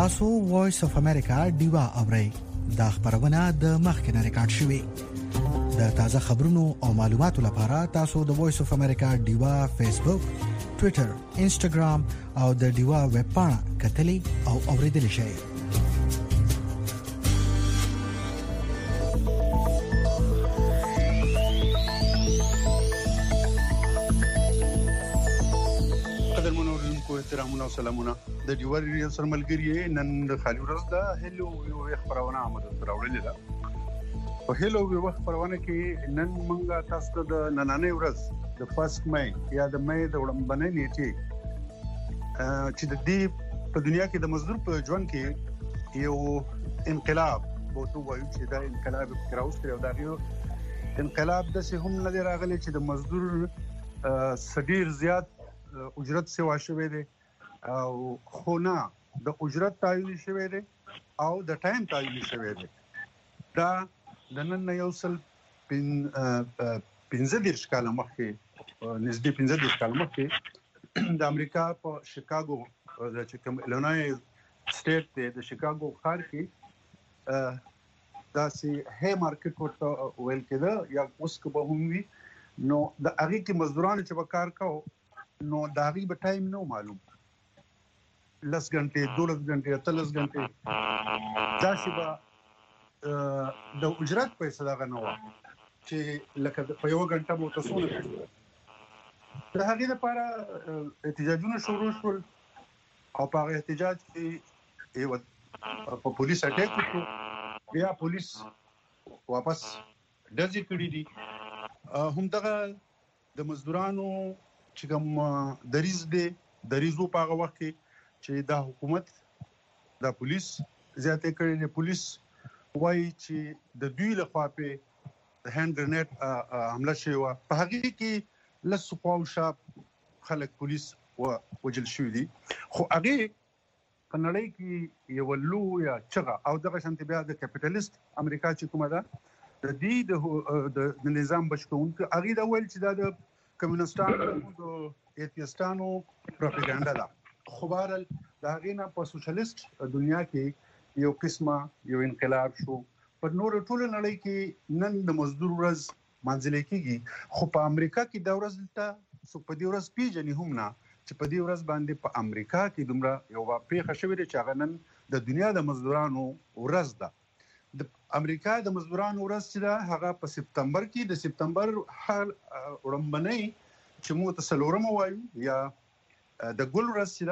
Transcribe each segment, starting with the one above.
تاسو وایس اف امریکا ډیوا اورئ دا خبرونه د مخکنه ریکارډ شوې د تازه خبرونو او معلوماتو لپاره تاسو د وایس اف امریکا ډیوا فیسبوک ټوئیټر انسټاګرام او د ډیوا ویب پاڼه کتلی او اوریدل شئ احترامونه او سلامونه د ډیوار ریډیو سره ملګری نن د خالي ورځ ده هلو یو خبرونه آمده تر اورلې ده په هلو یو خبرونه کې نن مونږه تاسو ته د نننې ورځ د 1 مې یا د مې د وړاندې نیټه چې د دې په دنیا کې د مزدور په ژوند کې یو انقلاب بوته وایي چې دا انقلاب کراوس کړو دا یو انقلاب د سه هم نه راغلی چې د مزدور صدیر زیات اجرت سیوا شوه دي او خونه د اجرت تعین شوه دي او د ټایم تعین شوه دي دا د نن یو سل 15 کال مخکې نږدې 15 کال مخکې د امریکا په شیکاګو د چکم ایلینوی سټیټ د شیکاګو ښار کې دا سي هي مارکیټ ورته ویل کېده یا اوس کو به هم وي نو د هغه کې مزدورانو چې وکړ کاو نو داغي به ټایم نو معلوم لس غنټه 12 غنټه 13 غنټه دا شی به د اجرت پیسې دا غنو چې لکه په یو غنټه مو تاسو نه د هغې لپاره احتجاجونه شروع شول او په احتجاج کې یو په پولیس اٹیک وکړ بیا پولیس واپس ډزې کړې دي هم دغه د مزدورانو چې کوم دریزو په هغه وخت کې چې دا حکومت دا پولیس زیاته کړي نه پولیس وایي چې د دوی لخوا په هاند گرنیټ حمله شوی و په هغه کې لس قوم خلک پولیس وجل شوی دي خو هغه په نړۍ کې یو لو یا چغه او دغه شانت بیا د کیپټالیست امریکا چې کومه ده د دې د نظام بشکونکو هغه دا ویل چې دا د کمیونستانو د ایتیستانو پروپاګاندا ده خو بهرحال دا غینه په سوشلیست دنیا کې یو قسمه یو انقلاب شو په نور ټول نړۍ کې نن د مزدور ورځ منځل کېږي خو په امریکا کې دا ورځ ته سو په دې ورځ پیژنې هم نه چې په دې ورځ باندې په امریکا کې دومره یو پیښه شوې ده چې هغه نن د دنیا د مزدورانو ورځ ده د امریکا د مزدورانو ورځ چې دا هغه په سپتمبر کې د سپتمبر حال وړاندې چې مو تسلورم وایو یا د ګل ورځ چې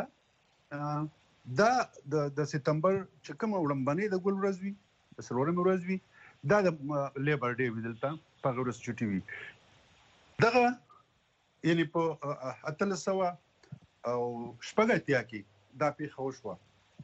دا د سپتمبر چې کوم وړاندې د ګل ورځ وي د سلورم ورځ وي دا د لیبر ډے ودلته په ورځ چټي وي دغه یعنی په 1300 او شپږاتیا کې دا پیښه وشوه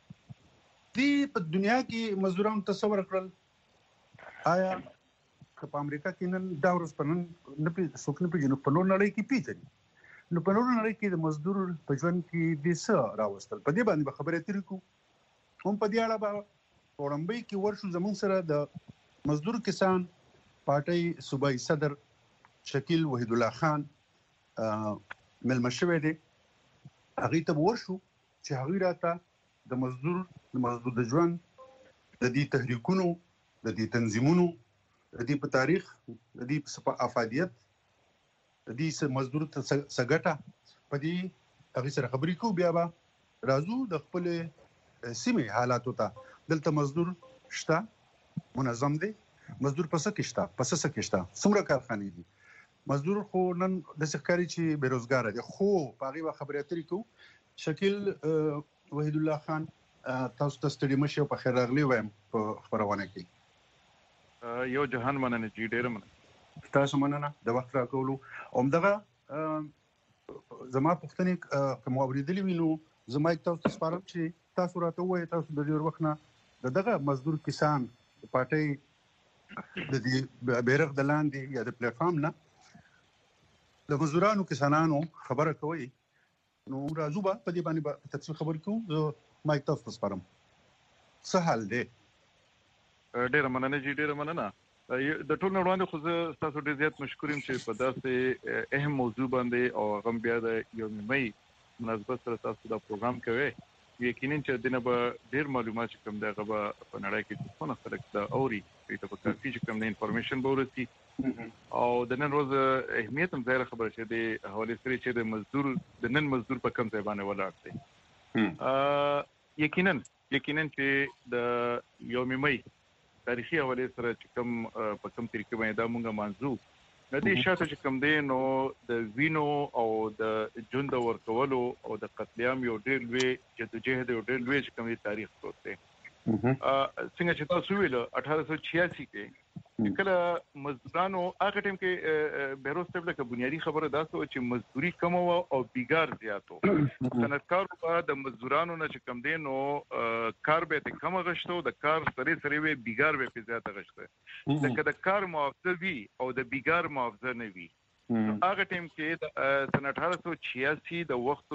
دی په دنیا کې مزدورانو تصور کړل آیا په امریکا کې نن دا ورځ په نن نه څوک نه پیژني په نور نړۍ کې پیژني نو په نور نړۍ کې د مزدور په ژوند کې د څه راوستل په دې باندې خبرې ترې کو هم په دې اړه به وړاندې کې ورشو زمون سره د مزدور کسان پارټي صوبایي صدر شکیل وحید الله خان ملمشوي دي هغه ته ورشو چې هغه راته د مزدور د ژوند د دې تحریکونو د دې تنظیمونو د دې په تاریخ د دې په افادیت د دې مزدور سګټه په دې هغه سره خبرې کو بیا به راځو د خپل سیمه حالاتو ته دلته مزدور شته منظم دي مزدور پس کې شته څومره کارخانې دي مزدور خو نن د ښکاری چې بیروزګار دي خو پاغي به خبرې اترې کو شکیل وحید الله خان تاسو ته ستړي مشه په خیر راغلی وایم په خبرونه کې یو جهان مننه چې ډېر مننه تاسو مننه د وخت راکولو اومدغه زما پښتنې کوم اوریدلې وینو زما تاسو سپارم چې تاسو راته وایي تاسو د ډېر وخت نه دغه مزدور کسان پارټي د دې بیرغ د لاندې یا د پلیټ فارم نه د مزدورانو کسانانو خبره کوي نو راځو په دې باندې تفصیل خبر کوم مایک تاسو سپارم څه حال دی ډېر مننه چې ډېر مننه د ټول نړیوالو خو تاسو ډېر زیات مشکورم چې په داسې اهم موضوع باندې او غم بیا د یوم مې مناسبت سره تاسو دا پروګرام کوي یقینا چې دنه به ډیر معلومات کوم دا غو په نړۍ کې څونه خلک دا اوري ته په کافي چې کوم انفارمیشن به ورسي او د نن ورځ اهمیت هم ځای خبره چې د حواله سره چې د نن مزدور په کم ځای باندې ولاړ دی یقینا چې د یوم مې تاریخي حواله سره چې کوم په کم طریقې باندې دا مونږه منځو د دې شاته چې کوم دی نو د وینو او د ژوند ورکولو او د قتل عام یو ډېر لوی جدوجہد یو ډېر لوی چې کوم دی تاریخ پروت دی څنګه چې تاسو ویل 1886 کې کله مزدورانو هغه ټیم کې بیروز ته د بنیادی خبره دا چې مزدوري کم او بیګار زیاتو صنعتکارو په د مزدورانو نه چې کم دی نو کار به کم غشتو د کار سره وی بیګار به زیات غشته لکه د کار معاوضه وی او د بیګار معاوضه نه وی هغه ټیم کې د سن 1886 د وخت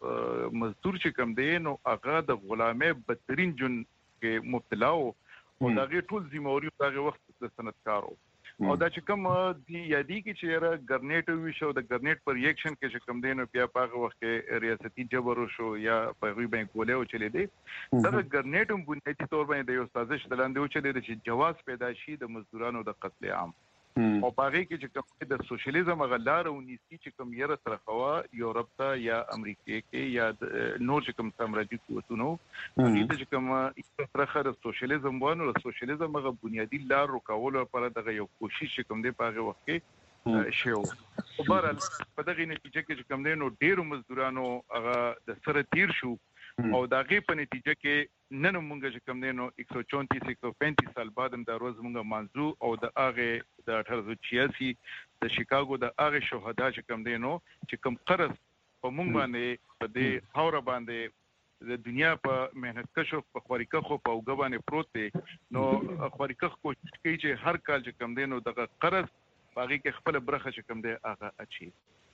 مزدور چې کم دی نو هغه د غلامه بدترین جن کې مبتلا او دا غي ټول ذمہوري دغه وخت د صنعتکارو او دا چې کوم دی یادی کې چې ګرنیټ وی شو د ګرنیټ پر ریاکشن کې چې کوم دین بیا په هغه وخت کې ریاستي جبر شو یا په غوي بانک ولې او چلی دی دا ګرنیټ هم بنیادی تور باندې د یو سازش دلاندې او چلی دی چې جواز پیدا شي د مزدورانو د قتل عام او باغی کې چې کوم د سوشلیزم غلار او نیستی چې کوم یره طرفوا یورپ ته یا امریکا کې یا نور چې کوم سامراجي قوتونو دې چې کوم طرفه د سوشلیزم وانه د سوشلیزم غو بنیادی لار رکول لپاره دغه یو کوشش کوم دی په هغه وخت کې شو او بهرحال په دغه نتیجه کې چې کوم دی نو ډیرو مزدورانو هغه د سره تیر شو او دغه په نتیجه کې نن موږ چې کوم دی نو 134 135 سال بعد هم د روز موږ منځو او د هغه د 1886 د شیکاګو د هغه شهدا چې کوم دی نو چې کوم قرض په موږ باندې په دې حوره باندې د دنیا په مهنت کشو په خوريکه خو په وګبانې پروت دی نو خوريکه کوشش کوي چې هر کال چې کوم دی نو دغه قرض باغی کې خپل برخه چې کوم دی هغه اچي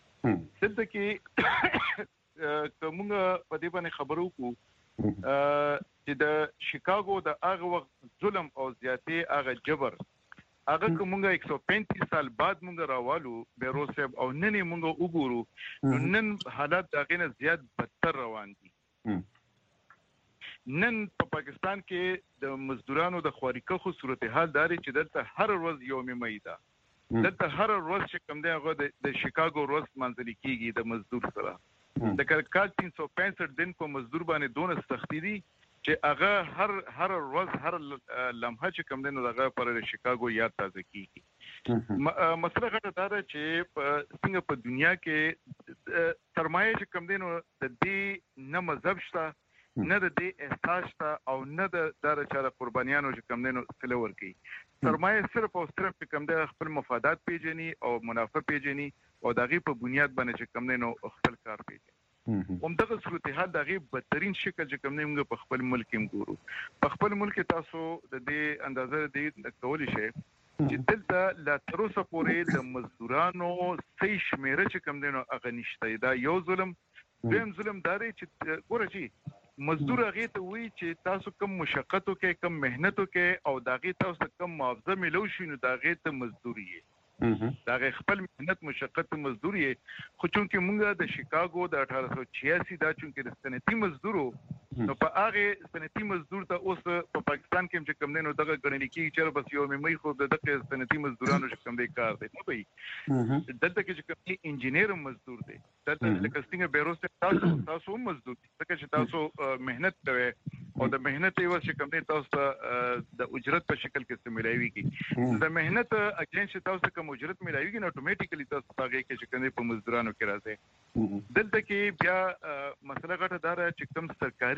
څه کې کومه په دې باندې خبرو کو چې د شیکاګو د هغه وخت ظلم او زیاتې هغه جبر هغه کومه 135 سال بعد موږ راوالو بیروز صاحب او نن موږ وګورو نن حالات دغه نه زیات بدتر روان دي نن په پاکستان کې د مزدورانو د خوريکه خو صورتحال داري چې دلته هر ورځ یوم مې ده دلته هر ورځ چې کوم دی هغه د شیکاګو ورځ منځلي کیږي د مزدور سره د کال 365 دن په مزدور باندې دونه سختي دي چې هغه هر ورځ هر لمحه چې کوم دی نو هغه پر شیکاګو یاد تازه کیږي مسله غټه دا ده چې څنګه په دنیا کې سرمایه چې کوم دی نو د دې نه مذهب شته نه د دې احساس شته او نه د دار چاره قربانیانو چې کوم دی نو سلور کوي سرمایه صرف او صرف کوم دی خپل مفادات پیژني او منافع پیژني او دغه په بنیاد باندې چې کوم دی نو خپل کار پیژني همدغه صورتحال دغه بدترین شکل چې کوم دی موږ په خپل ملک کې ګورو په خپل ملک تاسو د دې اندازه دې کولای شئ چې دلته لا تر اوسه پورې د مزدورانو صحیح شمیره چې کوم دی نو هغه نشته دا یو ظلم دیم ظلم داري چې ګورئ مزدور هغه ته وی چې تاسو کوم مشقتو کې کوم مهنتو کې او داغه تاسو کوم معاوضه ملو شي نو داغه ته مزدوري داغه خپل مهنت مشقت مزدوري خو چونکې مونږ د شیکاګو د 1886 دا چونکې د صنعتي مزدورو نو په هغه صنعتي مزدور ته اوس په پاکستان کې چې کوم نه دغه غړنی کې چې بس یو مې خو دغه صنعتي مزدورانو چې کوم دی کار دی نو به دلته کې چې کوم انجینیر مزدور دی دلته لکه څنګه بیروز تاسو مزدور دي چې تاسو مهنت کوي او د مهنت یو چې کوم دی تاسو د اجرت په شکل کې استعمالوي کی د مهنت اګین چې تاسو کوم اجرت ملایوي نو اتوماتیکلی تاسو هغه کې چې کوم دی په مزدورانو کې راځي دلته کې بیا مسله غټه دار چې کوم سرکاري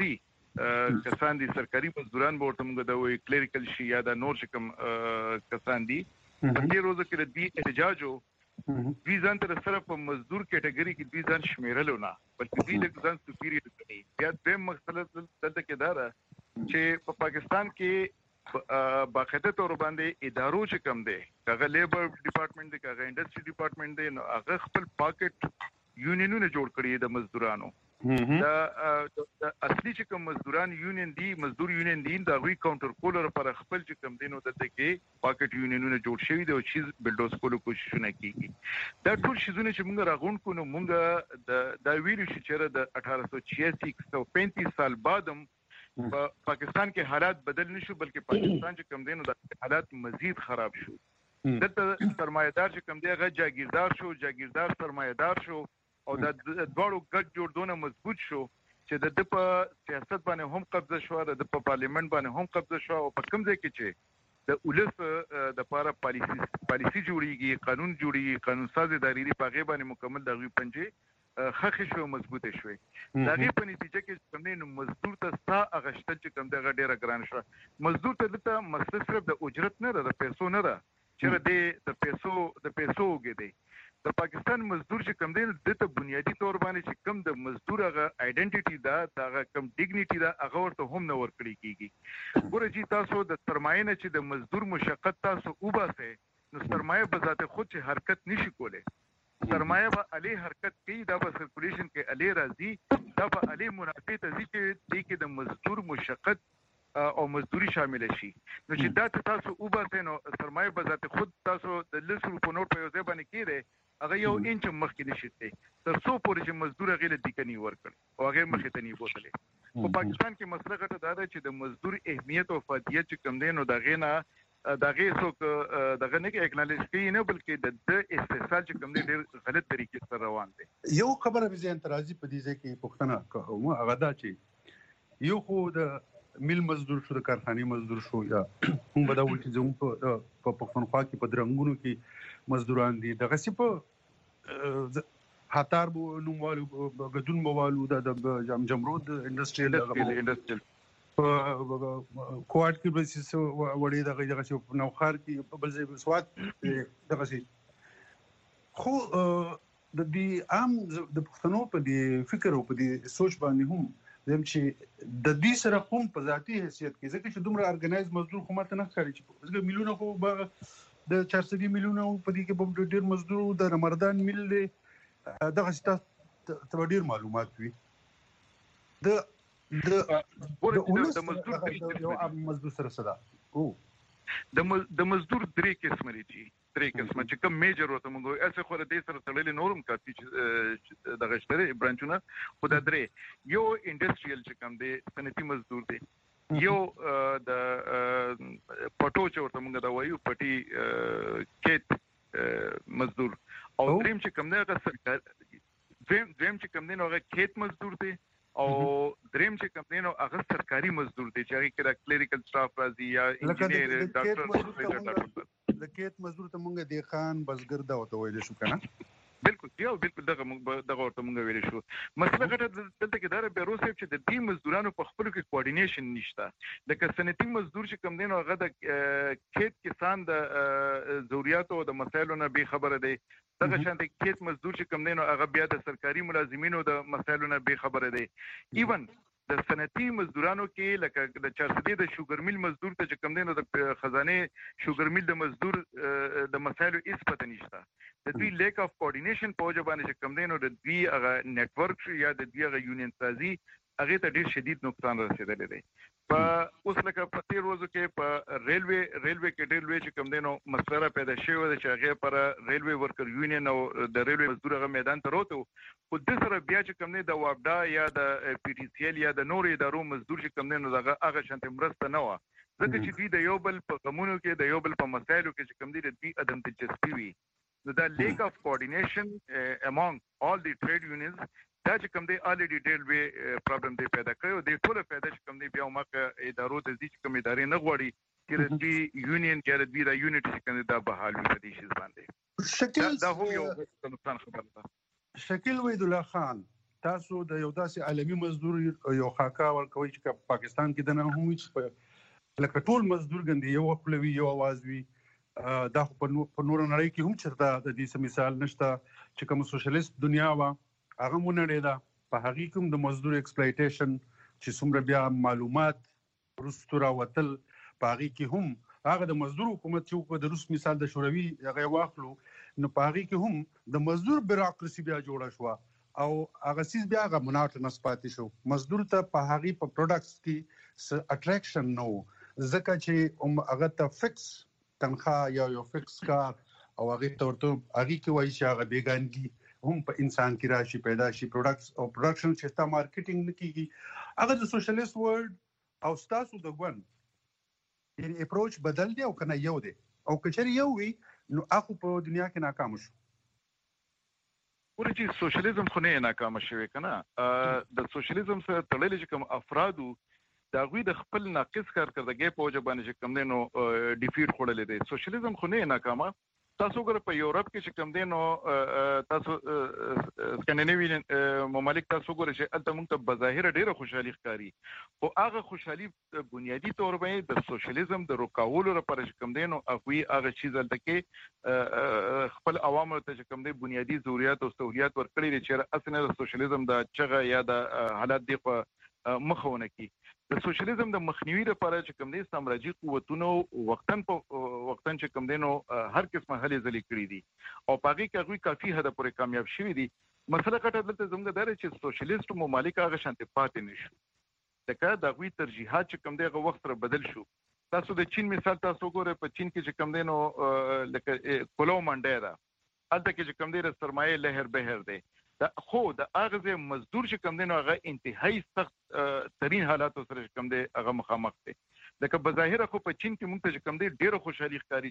کسان دي سرکاري مزدوران به ورته موږ د وی کلریکل شي یا د نور چې کوم کسان دي په دې روزو کې د دې احتجاجو دوی ځان تر سره په مزدور کټګوري کې دوی ځان شمیرلو نه بلکې دوی د ځان سپیریور کوي بیا د مسله دلته کې دا چې په پاکستان کې باقاعده تور باندې ادارو چې کم دي هغه لیبر ډپارټمنټ دی هغه انډستری ډپارټمنټ دی نو هغه خپل پاکټ یونینونه جوړ کړی د مزدورانو دا اصلي چې کوم مزدوران یونین دي مزدور یونین دي دا وی کاونټر کولر پر خپل چې کوم دینو د کې پاکټ یونینونه جوړ شوی دی او چیز بلډوز کولو کوششونه کیږي دا ټول شیزونه چې موږ راغون کو نو موږ دا ویلو چې د 1886 135 سال بعدم پاکستان کې حالات بدل نشو بلکې پاکستان چې کم دینو د حالات مزید خراب شو دلته سرمایدار چې کم دی هغه جاگیردار سرمایدار شو او د دوړو ګډ جوړونه مضبوط شو چې د په سیاست باندې هم قبضه شو د په پارلیمنت باندې هم قبضه شو او په کوم ځای کې چې د ولس د لپاره پالیسی جوړیږي قانون جوړیږي قانون ساز اداري په غیبه باندې مکمل دغه پنځه خخې شو مضبوطه شوې دغه په نتیجه کې کومنه مزدور ته ستا اغشتل چې کوم دغه ډیره ګران شو مزدور ته دته مسله صرف د اجرت نه د پیسو نه ده چې د پیسو کې دی د پاکستان مزدور چې کوم دی دته بنیادی تور باندې چې کوم د مزدور هغه ائیډنټیټي دا هغه کوم ډیګنیټي دا هغه ورته هم نه ورکړي کیږي ګوره چې تاسو د سرمایه نه چې د مزدور مشقت تاسو وباسه نو سرمایه په ذات خود چې حرکت نشي کولای سرمایه به علی حرکت کوي دا به سرکولیشن کې علی راځي دا به علی منافع ته ځي چې د کې د مزدور مشقت او مزدوري شامل شي نو چې دا تاسو وباسه نو سرمایه به ذات خود تاسو د لسرو په نوٹ په یو ځای باندې کېره هغه یو انچ مخکې نشي تر څو پورې چې مزدور غیله دکني ورکړي او هغه مخې ته نه بوتلې په پاکستان کې مسله غټه دا ده چې د مزدور اهمیت او فادیت چې کم دی نو دا غینه دغه څوک دغه نه کې اکنالج کوي نه بلکې د استحصال چې کوم ډیر غلط طریقې سره روان دي یو خبره به زه انتراضي په دې ځای کې پښتنه کوم هغه دا چې یو خو د مل مزدور شو د کارخانه مزدور شو یا موږ به دا وایو چې زموږ په پښتونخوا کې په درنګونو کې مزدوران دي دغه سی په هاتار بو نوموالو غدون موالو د جمرود انډستریال کوارټ کې به څه وړي دغه چې نوخار کې بل ځای سواد دغه شي خو د دې عام د پښتنو په دې فکر او په دې سوچ باندې هم زم چې د دې سره کوم په ذاتی حیثیت کې ځکه چې دومره ارګنایز مزدور خو ماته نه ښکاري چې میلیونه خو د 400 میلیونه په دې کې په ډېر مزدور د رمضان مل دغه ستاسو ډېر معلومات وي د مزدور سره صدا او د مزدور درې قسم لري چې کوم میجر وته موږ اسه خو د دې سره تړلې نورم کافي د غشتره برانچونه خو د درې یو انډستریال چې کوم دی صنعتي مزدور دی یو د پټو چې ورته موږ دا وایو پټي کېت مزدور او دریم چې کوم دی هغه سرکار دریم چې کوم دی نو هغه کېت مزدور دی او دریم چې کوم دی نو هغه سرکاري مزدور دی چې هغه کې کلریکل سټاف راځي یا انجینیر ډاکټر لکه مزدور ته مونږ دی خان بزګر دا وته ویل شو کنه بالکل دغه ورته مونږ ویل شو مسله غټه دلته کې دا به روسه چې د دې مزدورانو په خپل کې کوارډینیشن نشته د صنعتي مزدور چې کوم دی نو هغه د کېت کسان د ضرورت او د مسایلو نه به خبره دی دغه شان د کېت مزدور چې کوم دی نو هغه بیا د سرکاري ملازمینو د مسایلو نه به خبره دی ایون د صنعتي مزدورانو کې لکه د 400 د شوګر میل مزدور ته چې کوم دی نو د خزانه شوګر میل د مزدور د مسایلو هیڅ پته نشته د دوی لیک اف کوارډینیشن په وجه باندې چې کوم دی نو د دوی هغه نتورک یا د دوی هغه یونین سازي هغه ته ډیر شدید نقصان رسیدلی دی په اوس لکه په تیر ورځو کې په ریلوی کې ډیر لوی چې کوم دی نو مسله پیدا شوې ده چې هغه پر ریلوی ورکر یونین او د ریلوی مزدور هغه میدان ته راوته خو د سره بیا چې کوم دی د وابډا یا د پی ټی سی ال یا د نورو ادارو مزدور چې کوم دی نو هغه شانته مرسته نه و ځکه چې دوی د یو بل په غمونو کې د یو بل په مسایلو کې چې کوم دی د دوی عدم دلچسپي وي the lack of coordination among all the trade unions دا چې کوم دی already ډېر وی پرابلم دی پیدا کړو د ټول پیدا چې کوم دی بیا مکه ادارو ته ځي چې کوم ادارې نه غوړي چې د یونین کې د وی یونټ چې کوم دا بحال وي په دې شی باندې شکل دا هم یو نقصان خبره ده شکل وحید الله خان تاسو د یو داسې عالمي مزدور یو خاکا ورکوي چې پاکستان کې د نه هم چې لکه ټول مزدور ګندي یو خپلوي یو आवाज وي دا په نور نړۍ کې هم چرته د دې مثال نشته چې کوم سوشلیست دنیا وا هغه مونږ نه په هغه کوم د مزدور ایکسپلایټیشن چې څومره بیا معلومات رستورا وتل په هغه کې هم هغه د مزدور حکومت چې د روس مثال د شوروي هغه واخلو نو په هغه کې هم د مزدور بیروکراسي بیا جوړه شو او هغه سیس بیا هغه موناټونس پاتې شو. مزدور ته په هغه په پروډکټس کې اټریکشن نو، ځکه چې هغه ته فکس تنخواه یو فکس کار او هغه ته هغه کې وایي چې هغه بیگانګي هم په انسان کې راشي پیدا شي. پروډکټس او پروډکشن چې تا مارکیټینګ نکېږي هغه د سوشلیست ورډ او ستاسو د ګوند یعنی اپروچ بدل دی او کنه یو دی او کچری یو وي نو هغه په دنیا کې ناکام شو. ورته سوشلیزم خو نه ناکام شوی کنه. د سوشلیزم سره تړلې چې کوم افرادو دا غوي د خپل ناقص کارکردګۍ په وجه باندې چې کوم دینو ډیفیټ خورلې دي. سوشلیزم خو نه ناکامه. تاسو ګره په یورپ کې چې کوم دینو تاسو سکandinavian ممالک تاسو ګره چې الته موږ ته بظاهر ډیره خوشحالي ښکاری او هغه خوشحالي بنیادی تور باندې د سوشلیزم د روکاولو لپاره چې کوم دینو هغه چیز الته کې خپل عوامو ته چې کوم دی بنیادی ضرورت او سہولیات ورکړي دي چې اصله د سوشلیزم د چغه یا د حالات دی په مخونه کې د سوشلیزم د مخنیوي لپاره چې کوم دي سامراجي قوتونو وختن چې کوم دینو هر قسمه هلې ځلې کړې دي او پاګه کې هغه کافي حد پورې کامیاب شوي دي. مسله کټه دلته زموږ دره چې سوشلیست ممالک هغه شانتي پاتې نشو. دغه د غوي ترجیحات چې کوم دی هغه وخت سره بدل شو. تاسو د چین مثال تاسو ګوره په چین کې چې کوم دینو لکه کولو منډه ده الته کې چې کوم دی سرمایه لهر بهر دی خو د اغه مزدور چې کوم دینو هغه انتهایی سخت ترين حالاتو سره کوم دی هغه مخامخ دي. لکه بظاهر خو په چین کې موږ ته کوم دی ډیره خوشحالي ښکاری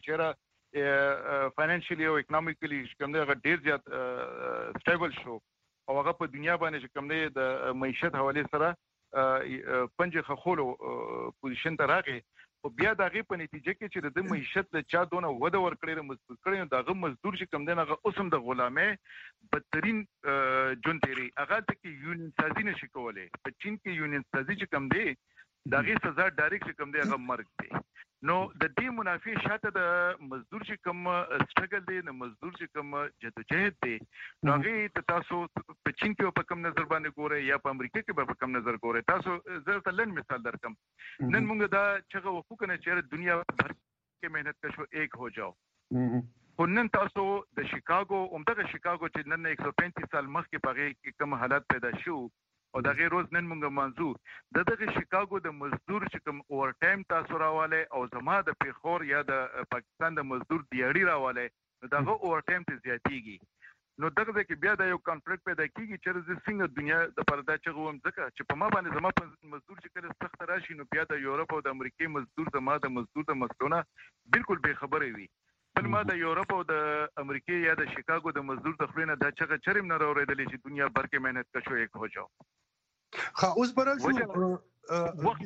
چې فاینانشلی او اکونومیکلی کوم دی هغه ډیر زیات سټیبل شو او هغه په دنیا باندې چې کوم دی د معیشت حواله سره پنځه خخولو پوزیشن ته راغی او بیا دغه په نتیجه کې چې د معیشت د چا دونه وده ورکړي مضبوط کړي دغه مزدور چې کم دین هغه اوسم د غلامه بدترین جون تیری هغه ته کې یونین سازي نشي کولای. په چین کې یونین سازي چې کم دی دغه سزا ډایرکټ چې کم دی هغه مرګ دی. نو د دې منافع شاته د مزدور چې کم سټرګل دی نو مزدور چې کم جدوجہد دی نو هغه تاسو په چین کې په کم نظر باندې ګورئ یا په امریکا کې په کم نظر ګورئ. تاسو زه تلن مثال درکم نن موږ دا چې وقوع کنه چې دنیا بھر کې مهنت کشو ایک هو جاؤ. نن تاسو د شیکاګو عمدغه شیکاګو چې نن 135 سال مخکې پغې کوم حالات پیدا شو او د غیر روز نن موږ منځو دغه شیکاګو د مزدور چې کوم اوور ټایم تاسو راواله او زما د پیښور یا د پاکستان د مزدور دیاړي راواله دغه اوور ټایم ته زیاتیږي. نو دغه کې بیا د یو کانفلیکټ پیدا کیږي چې د څنګه دنیا د پردا چغوم ځکه چې په ما باندې زما په مزدور چې کله سخت راشي نو بیا د یورپ او د امریکای مزدور زما د مزدور د مسلونه بالکل به خبرې وي. بل ما د یورپ او د امریکای یا د شیکاګو د مزدور د خلینو د چغه چرم نه راوړل چې دنیا بھر کې مهنت کشو ایک هو جاؤ. خا اوس براشو وخت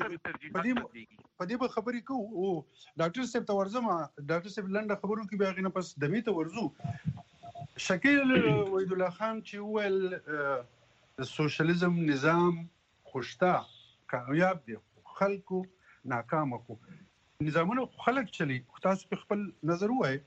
په دې خبرې کو او ډاکټر صاحب ته ورزم. ډاکټر صاحب لنډه خبرو کې بیا غینه پس دمه ته ورزو. شکیل وحید الله خان چې ول سوشلیزم نظام خوشتا کامیاب دی خلکو ناکام کو نظامونو خلک چلی تاسو په خپل نظر وای.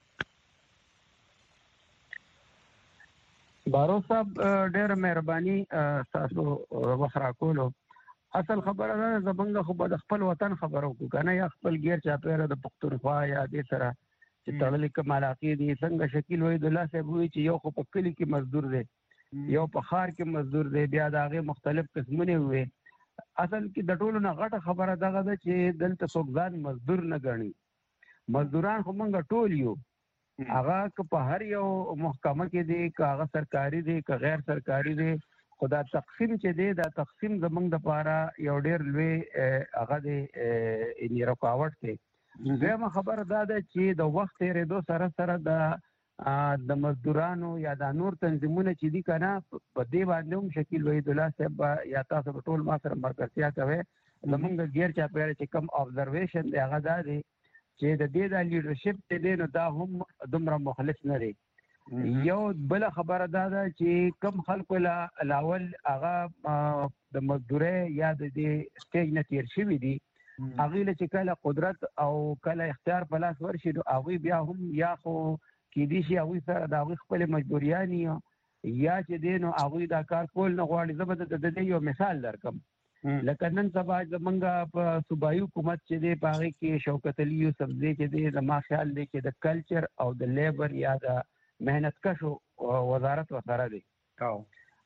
بارو صاحب ډېر مهرباني تاسو وخرا کولو. اصل خبره ده زبنګ خو د خپل وطن خبرو کو کنه یا خپل غیر چا پیره د پښتونخوا یا دې سره چې تړلې کمالاقي دي څنګه شکیل وحید الله صاحب وی چې یو خو په کلی کې مزدور دی یو په خار کې مزدور دی بیا داغه مختلف قسمونه وي. اصل کې د ټولو نه غټه خبره دغه ده چې دلته څوک ځان مزدور نه ګڼي. مزدوران خو مونږ ټول یو هغه که په هر یو محکمه کې دی که هغه سرکاري دی که غیر سرکاري دی خو دا تقسیم چې دی دا تقسیم زمونږ دپاره یو ډېر لوی هغه دی یعنې رکاوټ دی. دویمه خبره دا ده چې د وخت تېرېدو سره سره د مزدورانو یا د نور تنظیمونه چې دي که نه په دې باندې هم شکیل وحید الله صاحب یا تاسو به ټول ما سره مرکزتیا کوئ زمونږ غیر چاپېره چې کوم ابزرویشن دی هغه دا دی چې د دې د لیډرشپ ته دی نو دا هم دومره مخلص نه دی. یو بل خبره دا ده چې کم خلکو لاول هغه د مزدورۍ یا د دې سټیج نه تیر شوي دي هغوی له چې کله قدرت او کله اختیار په لاس ورشي نو هغوی بیا هم یا خو کیدای شي هغوی سره د هغوی خپلې مجبوریانې یا چې دی نو هغوی دا کار کول نه غواړي. زه به د دې یو مثال درکم. لکه نن سبا زمونږ په صوبایي حکومت چې دی په هغې کې شوکت علي یوسفزی چې دی زما خیال دی چې د کلچر او د لیبر یا د محنت کشو وزارت ورسره دی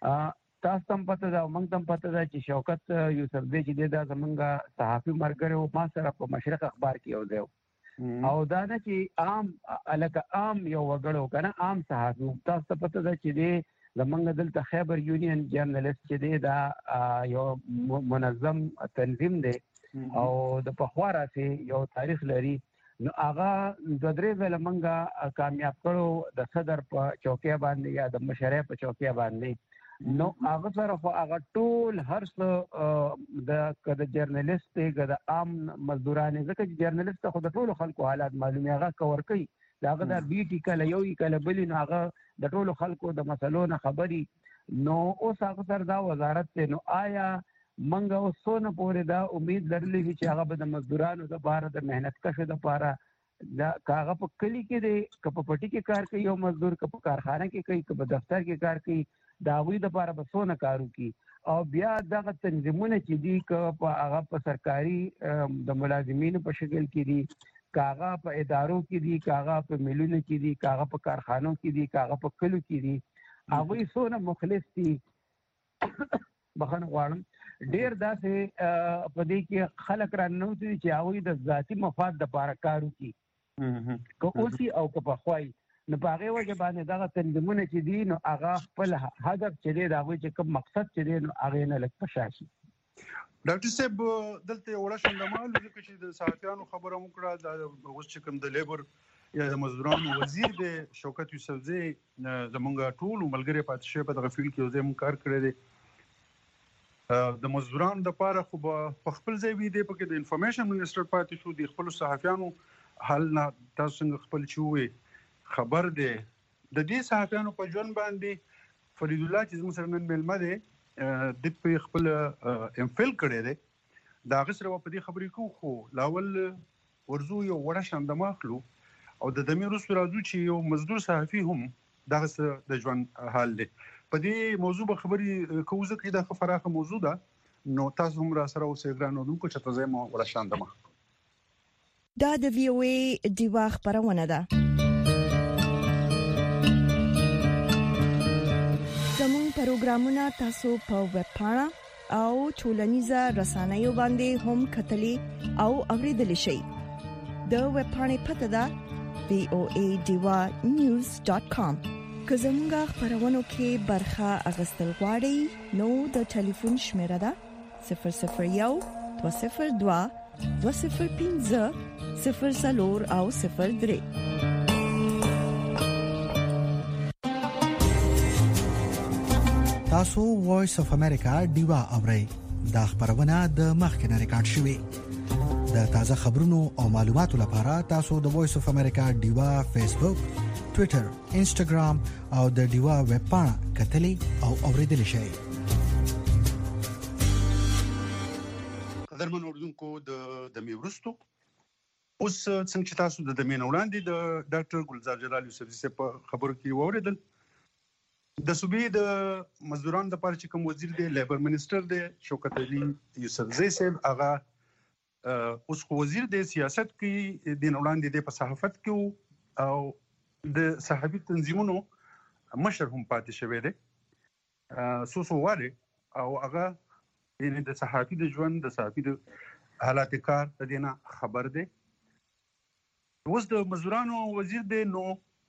تاسو هم پته ده موږ هم پته ده چې شوکت یوسفزی چې دا زمونږ صحافي مرګره او ما سره په مشرق اخبار کې یو دی او دا نه چې عام یو وګړو کنه عام صحافي تاسو ته پته ده چې دی زمونږ دلته خیبر یونین جرنالست چې دی دا یو منظم تنظیم دی او د پخواره سي یو تاریخ لري نو هغه د درې ځله منګه کامیاب کړو د صدر په چوکیا باندې یا د مشرع په چوکیا باندې نو هغه سره خو هغه ټول هر څه د جرنالست د عام مزدورانو ځکه چې جرنالست خو د ټولو خلکو حالات معلومي هغه کور کوي داغه د بیټی کله یو کله بلی نو هغه د ټولو خلکو د مسلو نه خبري نو اوس هغه سره دا وزارت ته نو آیا منګه وسونه پورې دا امید لرلې چې هغه به د مزدورانو د بار د مهنت کښه د پاره دا کاغه په کلی کې دی کپ پټي کې کار کوي یو مزدور کپ کارخانه کې کوي کپ دفتر کې کار کوي دا وی د پاره بسونه کارو کوي او بیا دغه تنظیمونه چې دي کپ هغه په سرکاري د ملازمینو په شکل کې دي کاغه په ادارو کې دي کاغه په ملونو کې دي کاغه په کارخانو کې دي کاغه په کلو کې دي هغه سونه مخلص دي بخنه غواړم ډیر داسې په دې کې خلک رانه چې هغه د ذاتی مفاد د پاره کارو کوي کوسی او په خوای نو په هغه وجه باندې دا تنظیمونه چې دي نو هغه خپل هدف چې دی دا وایي چې کوم مقصد چې دی نو هغه نه لک پشاشي ډاکټر صاحب دلته وړه شندمال چې د صحافیانو خبره وکړه د اوس چې کوم د لیبر یا د مزدورانو وزیر دی شوکت یوسفزی زمونږ ټول ملګری پاتې شوی په دغه فیلډ کې زموږ کار کړی دی د مزدورانو د پاره خو په خپل ځای وی دی په کې د انفارمیشن منسٹر پاتې شو د خپل صحافیانو حل نه تاسو څنګه خپل چوي خبر دی د دې صحافیانو په ژوند باندې فرید الله چې زموږ سره نن ملمه دی د خپل امفل کړی دی دا غسر په دې خبرې کو خو لاول ورزو یو وړه شاندما خلو او د دمیر رسو راځو چې یو مزدور صحافي هم دغه د ژوند حال دی په دې موضوع به خبرې کوو ځکه دا فراخه موضوع ده نو تاسو هم را سره اوسئ ګرانو دونکو چې تاسو مو ولا شاندما دا د وی او ای دیوا خبرونه ده زموږ پروګرامونه تاسو په ویب پاڼه او ټولنیزه رسنیو باندې هم کتلی او اوریدلی شئ د ویب پاڼې پته ده voadiwa.news.com که زمونږ خبرونو کې برخه اغستل غواړئ نو د ټلیفون شمیره ده 001 202 205 00 او 03 تاسو وایس اف امریکا دیوا اورئ دا خبرونه د مخکنه ریکارډ شوی د تازه خبرونو او معلوماتو لپاره تاسو د وایس اف امریکا دیوا فیسبوک ټوئیټر انسټاګرام او د دیوا ویب پاڼه کتلی او اوریدلی شئ قدرمن اوردونکو د میورستو اوس څنګه چې تاسو د مین وړاندې د ډاکټر ګلزار جلال یوسفزی په خبرو کې ووریدل د صوبې د مزدورانو د پاره چې کوم وزیر دی لیبر منسٹر دی شوکت علي یوسفزی صاحب هغه اوس وزیر د سیاست کې د وړاندې د صحافت کې او د صحافي تنظیمونو مشر هم پاتې شوی دی سوسو واره او هغه د صحافي د ژوند د صحافي د حالات کار د دینه خبر دی اوس د مزدورانو وزیر دی نو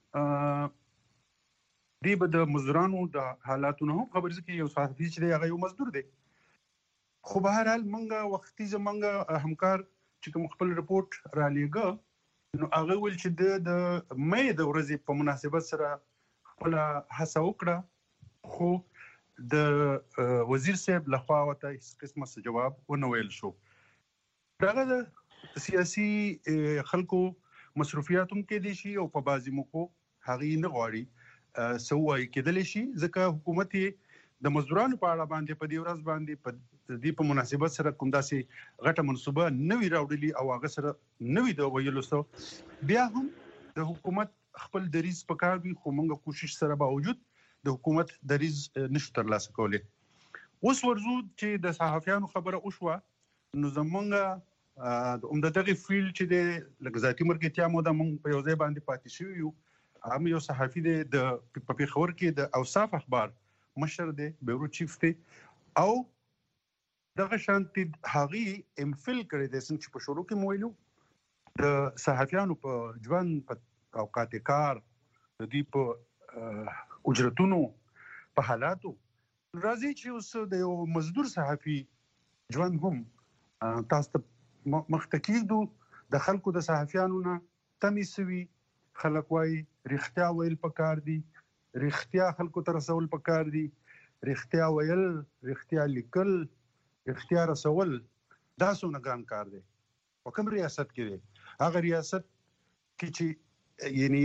دی به د مزدورانو د حالاتونو هم خبر ځکه یو صحافي چې هغه یو مزدور دی خو به هر حال منګه وختي زمنګه همکار چې کوم خپل رپورت را لېګه نو هغه ول چې د مې د ورځې په مناسبت سره خپل هڅه وکړه خو د وزیر صاحب لخوا وته هیڅ قسمه جواب ونه ویل شو دغه د سیاسي خلکو مصرفیاتوم کې دي شي او په بازي موکو هغه نه غواړي سوای کېدل شي ځکه حکومت د مزدورانو په اړه باندې په دې ورځ باندې په دې په مناسبت سره کوم داسې غټه منصوبه نوې راوړلې او هغه سره نوې د ویلو سو بیا هم د حکومت خپل دریز پکار وي خو موږ کوشش سره باوجود د حکومت دریز نشو ترلاسه کولای اوس ورزو چې د صحافیانو خبره وشوه نو زمونږ د عمدتغه فیلډ چې د لګزاتي مرکزیت مو د موږ په یو ځای باندې پاتې شو یو هم یو صحافي د پیښور کې د اوصاف اخبار مشر دی بیورو چیف دی او دغه شانتي هغه امفل کړی د څنګه په شروع کې مویلو د صحافیانو په ژوند په اوقات کار د دې په اجرتونو په حالاتو راځي چې اوس د یو مزدور صحافي ژوند هم تاسو مختکیدو د خلکو د صحافیانو نه تمی سوي خلک وایي رښتیا ویل پکار دي رښتیا خلکو ته رسول پکار دي رښتیا ویل رښتیا لیکل اختیار رسول دا څونه ګران کار دی او کوم ریاست کې دی هغه ریاست کې چې یعنی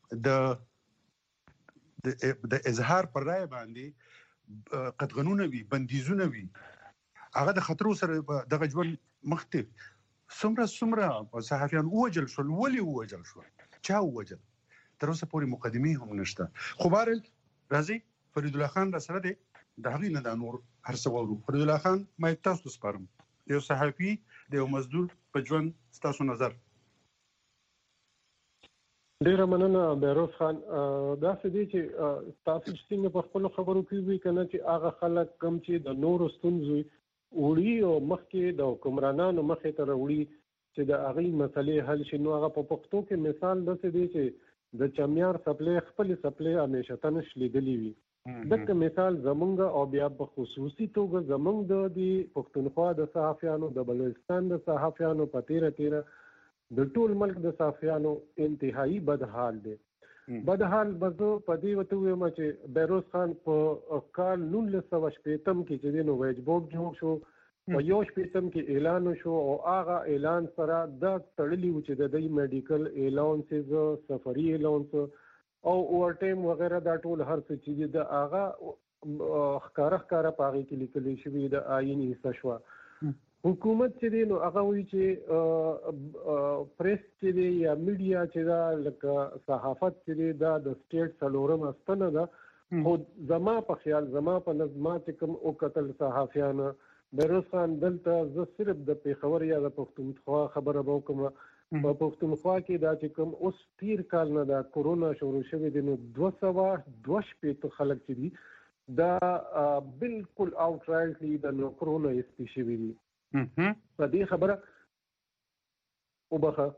د اظهار پر رائے باندې قطغنونه وي بندیزونه وي هغه د خطرو سره دغه ژوند مخته څومره صحافیان وجل شول ولې وجل شول چا وجل تر اوسه پورې مقدمه هم نشته خو بهرحال راځي فرید الله خان را سره دی د هغې نه دا نور هر څه وورو فرید الله خان ما تاسو ته سپارم د یو صحافي د یو مزدور په ژوند ستاسو نظر ډیره مننه بیروز خان داسې دی چې تاسو څنګه په خپلو خبرو کې وی کنه چې هغه خلک کم چې د نورو ستونزو وړي او مخکې د حکمرانانو مخې ته وړي چې د هغې مسلې حل شي نو هغه په پښتو کې مثال داسې دی چې د چمیار سپلې خپل سپلې همیشه تنش لیدلی وي دغه مثال زمونږ او بیا په خصوصي توګه زمونږ د پښتونخوا د صحافیانو د بلوچستان د صحافیانو په تیره د ټول ملک د صحافیانو انتهایی بد حال دی بد حال بزو په دې وته وایم چې بیروز خان په کال 1980 کې چې نو ویج بورډ جوړ شو او یو شپږم کې اعلان شو او هغه اعلان سره د تړلی و چې د میډیکل الاونسز سفری الاونس او اوور ټایم وغیرہ دا ټول هر څه چې د هغه ښکارا پاغي کې لیکل شوی د آئین حصہ شو حکومت چې دی نو هغه وی چې پریس چې دی یا میډیا چې دا لکه صحافت چې دی دا د سټیټ څلورم استنه ده خو زما په خیال زما په نظمات کوم او قتل صحافیان بیروز خان دلته ز صرف د پیښور یا د پښتونخوا خبره به کوم په پښتونخوا کې دا چې کوم اوس 13 کال نه دا کورونا شروع شوی دی نو 200 خلک چې دي دا بالکل اوټ رایټلی د کورونا استشوي دي په دې خبره وبخه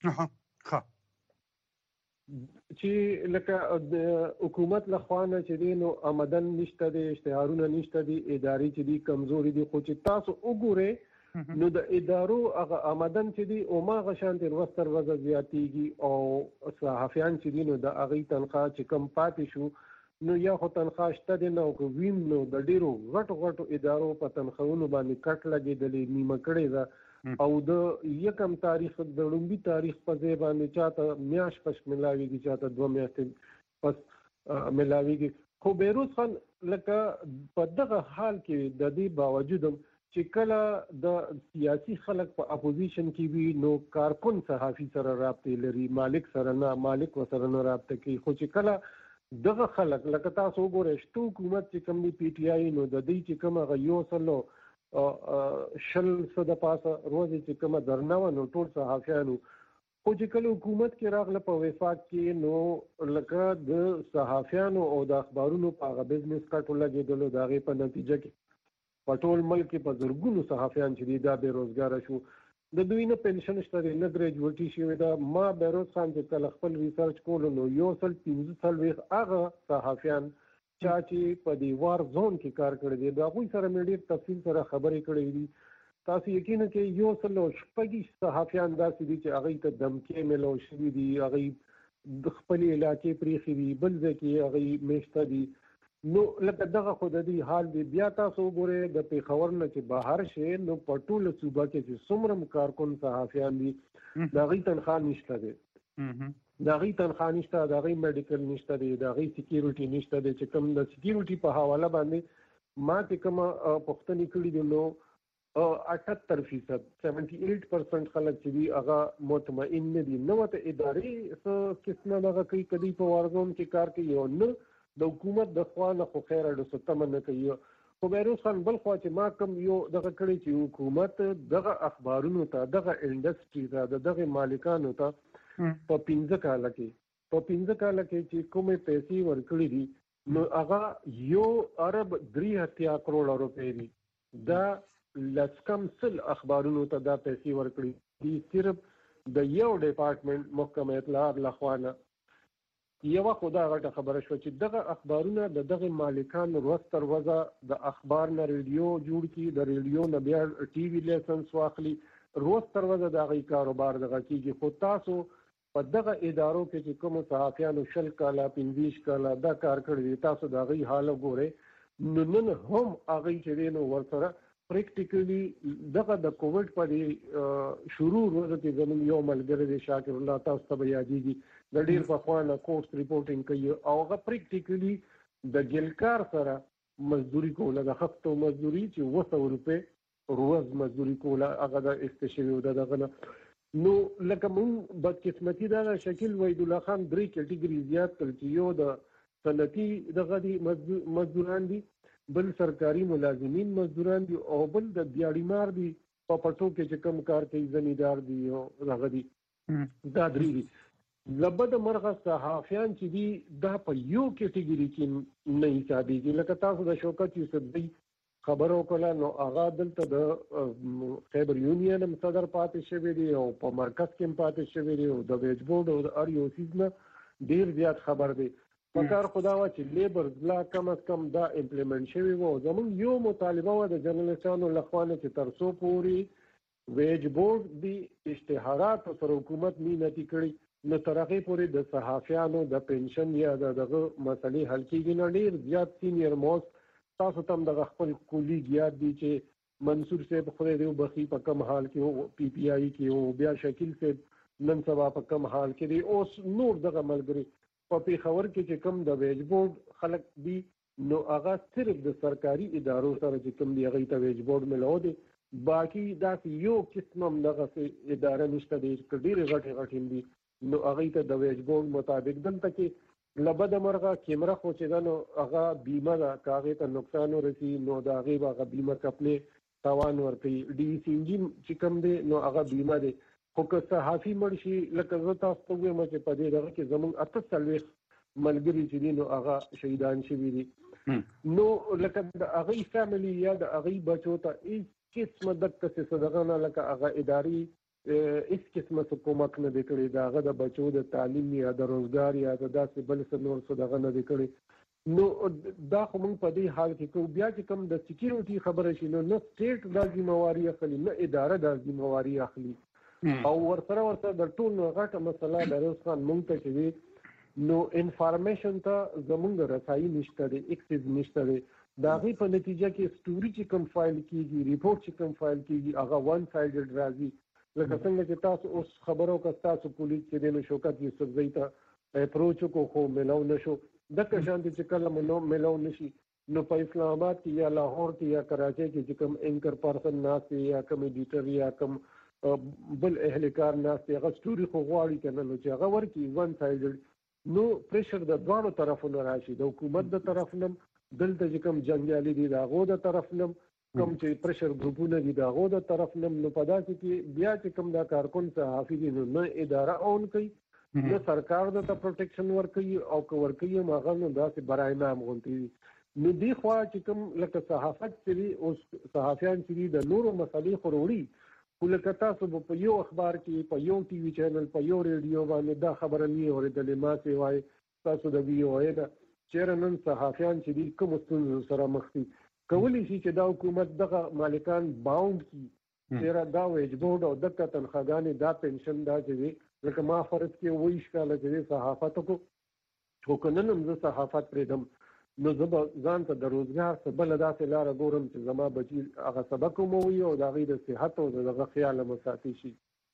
چې لکه د حکومت لخوانه چې دی نو آمدن نشته دي اشتهارونه نشته دي اداري چې دي کمزوري دي خو چې تاسو وګورئ نو د ادارو هغه آمدن چې دی او ما غشان تر وستر وزه زیاتیږي او صحافیان چې دي نو د هغې تنخواه چې کم پاتې شو نو یا خو تنخواه شته دی نه او ویم نو د ډیرو غټو ادارو په تنخواهونو باندې کټ لګېدلې نیمه کړې ده او د یکم تاریخ د لومبي تاریخ په ځای باندې چاته میاشت پس ملاویږي چاته 2 میاشتې پس ملاویږي خو بیروز خان لکه په دغه حال کې د دې باوجود چې کله د سیاسي خلک په اپوزیشن کې وي نو کارکون صحافي سره رابطه لري مالک سره نه مالک وسره نه رابطه کوي خو چې کله دغه خلک لکه تاسو وګورئ چې حکومت چې کوم دی پی ټی آی نو د دې چې کوم غيو سره شل صد پاسه روز چې کوم درناوه نو ټول صحافیانو خو چې کله حکومت کې راغله په وفاق کې نو لکه د صحافیانو او د اخبارونو په هغه بزنس کټو لګېدلو د هغې په نتیجه کې په ټول ملک کې په زرګونو صحافیان چې دي دا بېروزګاره شو د دوی نه پنشن شته دی نه ګریجویټي شوې ده ما بیروز خان چې کله خپل ریسرچ کولو نو 145 هغه صحافیان چا چې په دې وار زون کې کار کړی دی د هغوی سره مې ډېر تفصیل سره خبرې کړې دي تاسو یقینا کې 146 صحافیان داسې دي چې هغوی ته دمکې میلو شوي دي هغوی د خپلې علاقې پرېښي دي بل ځای کې هغوی میشته دي نو لکه دغه خو د دې حال دی بیا تاسو وګورئ د پېښور نه چې بهر شئ نو په ټوله صوبه کې چې څومره کارکون صحافیان دي د هغوی تنخواه نشته دی د هغې تنخواه نشته د هغې میډیکل نشته دی د هغې سکیورټي نشته دی چې کوم د سکیورټي په حواله باندې ما چې کومه پوښتنې کړي دي نو 78% 78% خلک چې دي هغه مطمئن نه دي نه ورته ادارې څه قسمه دغه کوي کدی په وارزون کې کار کوي او نه د حکومت د خوا نه خو خیره د ستمه نه کوي خو بیروز خان بل خوا چې ما کوم یو دغه کړی چې حکومت دغه اخبارونو ته دغه انډسټري ته دغه مالکانو ته په 15 کال کې چې کومې پیسې ورکړي دي نو هغه یو ارب 3 کروڑ روپے دي دا لسکم سل اخبارونو ته دا پیسې ورکړي دي صرف د یو ډپارټمنټ محکمه اطلاعات لخوانه. یو خدا غټه خبره شو چې دغه اخبارونه دغه مالکان ورځ تر ورځ د اخبار نه ریډیو جوړ کی د ریډیو نه بیا ټي وی لایسنس واخلي روز تر ورځ دغه کاروبار دغه کیږي. خو تاسو په دغه ادارو کې چې کوم صحافیانو 20 کاله 25 کاله دا کار کړی تاسو دغه حال وګورئ نن هم هغه چې نو ورسره پریکټیکلی دغه د کووډ په شروع ورځ کې زموږ یو ملګری دی شاکر الله تاسو ته یادېږي د ډیر په خوانه کورس ریپورټینګ کوي او هغه پریکټیکلی د ګلکار سره مزدوري کوله د هفتو مزدوري چې 200 روپے روز مزدوري کوله هغه د استشوي دغه نو لکه مونږ بدقسمتي دا شکل وحید الله خان 3 کټګوري زیات کړ چې یو د صنعتي دغه دي مزدوران دي بل سرکاري ملازمین مزدوران دي او بل د دیاړیمار دي په پټو کې چې کم کار کوي زمیندار دي او هغه دي دا درې دي. لبد مرغه صحافیان چې دي دا په یو کټګوري کې نه حسابيږي. لکه تاسو د شوکت یوسفزئی خبرو کله نو هغه دلته د خیبر یونین صدر پاتې شوی دی او په مرکز کې پاتې شوی دی او د ویج بورډ او د ار یو سیز نه ډیر زیات خبر دی. پکار خدا وا چې لیبر لا کم از کم دا امپلیمنٹ شوی وو. زموږ یو مطالبه و د جرنالستانو لخوانه چې ترسو پوری ویج بورډ دی اشتهارات سره حکومت مینتی کړی نو ترغه پوری د صحافیانو د پنشن یا دغه مسلې حل کیږي. نه ډیر زیات سینیئر موست تاسو تم د خپل کولیګ یاد دي چې منصور صاحب خو دې بخي په کم حال کې او پی پی آی کې او بیا شکیل صاحب نن سبا په کم حال کې دي اوس نور دغه ملګری په پیښور کې چې کوم د ویج بورډ خلک دي نو هغه صرف د سرکاري ادارو سره چې کوم دی هغه ته ویج بورډ ملو دي باقي دا یو قسم دغه اداره نشته دي ډېر غټ دي نو هغه ته د ویج بورډ مطابق دلته کې لبد مرغه کیمرا خو چې نو هغه بیمه دا کاغه ته نقصان ورسي نو دا هغه بیمه خپل تاوان ورکي. ډي سي انجن چې کوم دی نو هغه بیمه دی. خو که صحافي مرشي لکه زه تاسو ته وایم چې په دې دغه کې زموږ 48 ملګري چې دي نو هغه شهیدان شوي دي نو لکه د هغه فیملی یا د هغه بچو ته هیڅ قسمه د څه صدقه نه لکه هغه اداري هیڅ قسمه کومک نه دی کړی د هغه د بچو د تعلیم یا د روزګار یا د داسې بل څه نور صدقه نه دی کړی. نو دا خو موږ په دې حال کې کوو. بیا چې کوم د سکیورټي خبره شي نو نه سټیټ د ذمہواری اخلي نه اداره د ذمہواری اخلي او ورسره د ټول غټه مسله د روز خان مونږ ته چې نو انفارمیشن ته زمونږ رسایي نشته دی اکسس نشته دی. دا غي په نتیجه کې سټوري چې کوم فایل کیږي ریپورت چې کوم فایل کیږي هغه وان سایډډ راځي. لکه څنګه چې تاسو اوس خبرو کې تاسو پولیس چې د شوکت یوسفزئی ته اپروچ کو خو ملو نشو دغه شان چې کله ملو نشي نو په اسلام آباد کې یا لاهور کې یا کراچۍ کې چې کوم انکر پرسن ناس یا کوم ایډیټر یا کوم بل اهلکار ناس هغه سټوري خو غواړي کنه نو چې هغه ورکی وان سایډ نو پریشر د دوه طرفونو راشي د حکومت د طرف نم دلته چې کوم جنگیالي دي دا غو د طرف نم کوم چې پریشر ګروپونه دي دا غو د طرف نم نو په داسې کې بیا چې کوم دا کارکون صحافي دي نو نه اداره اون کوي نه سرکار د پروټیکشن ور کوي او کور کوي ماغه نو داسې برای نام غونټي نو دی خو چې کوم لکه صحافت چې اوس صحافیان چې د نورو مسلې خوروري ولکه تاسو په یو اخبار کې په یو ټي وي چینل په یو ریډیو باندې دا خبره نه اورېدلې ما سي وای تاسو د وی او اې دا چیرنن صحافیان چې دي کوم ستونزو سره مخ دي کولی شي چې دا حکومت دغه مالکان باوند کی چیرې دا ویج بورډ او دغه تنخواګانې دا پنشن دا چې لکه ما فرض کې وایي ښکاله چې صحافت کو کنه نن زه صحافت پرېدم نو زه ځان ته د روزګار څخه بل داسې لار ګورم چې زما بچی هغه سبق مو وي او د غي د صحت او دغه خیال مساتي شي.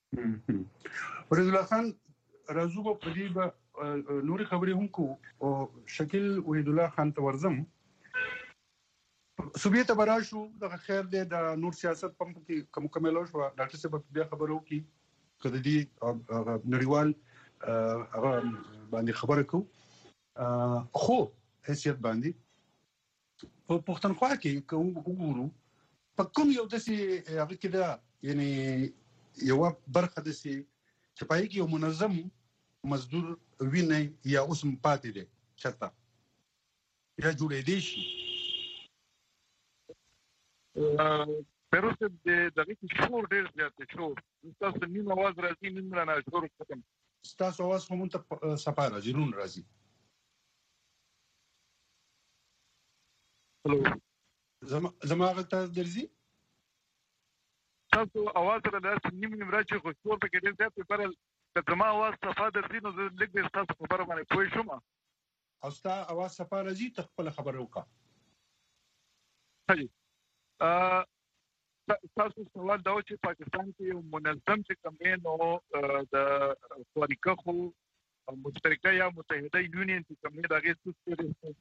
رضی الله خان راځو په دې به نوري خبرې هم کو او شکل وحید الله خان ته ورزم سوبیت براشو د خیر د نور سیاست پم کې مکمل شو ډاکټر صاحب بیا خبرو کی کده دي نړیوال هغه باندې خبره کو خو حیثیت باندې په پښتونخوا کې کوم وګورو په کوم یو داسې هغه کې دا یعنی یو برخه داسې چې پای کې یو منظم مزدور ویني یا اوس پاتې دي چاته یا جوړېدې شي. پروسه د دغه شور ډېر زیات شور تاسو نیم आवाज راځي نیم نه شور ختم تاسو आवाज هم ته صفه راځي نون راځي. هلو زما غته درځي تاسو आवाज راځي نیم راځي خو شور په کې ډېر زیات پر زما आवाज صفه درځي نو لږ تاسو خبره باندې پوه شوم او تاسو आवाज صفه راځي ته خپل خبره وکړه. هلي تاسو سوال دا و چې پاکستان کې یو منظم چې کمپاین او د طریقه خو مشترکه یا متحده یونین چې کمپاین راغی څه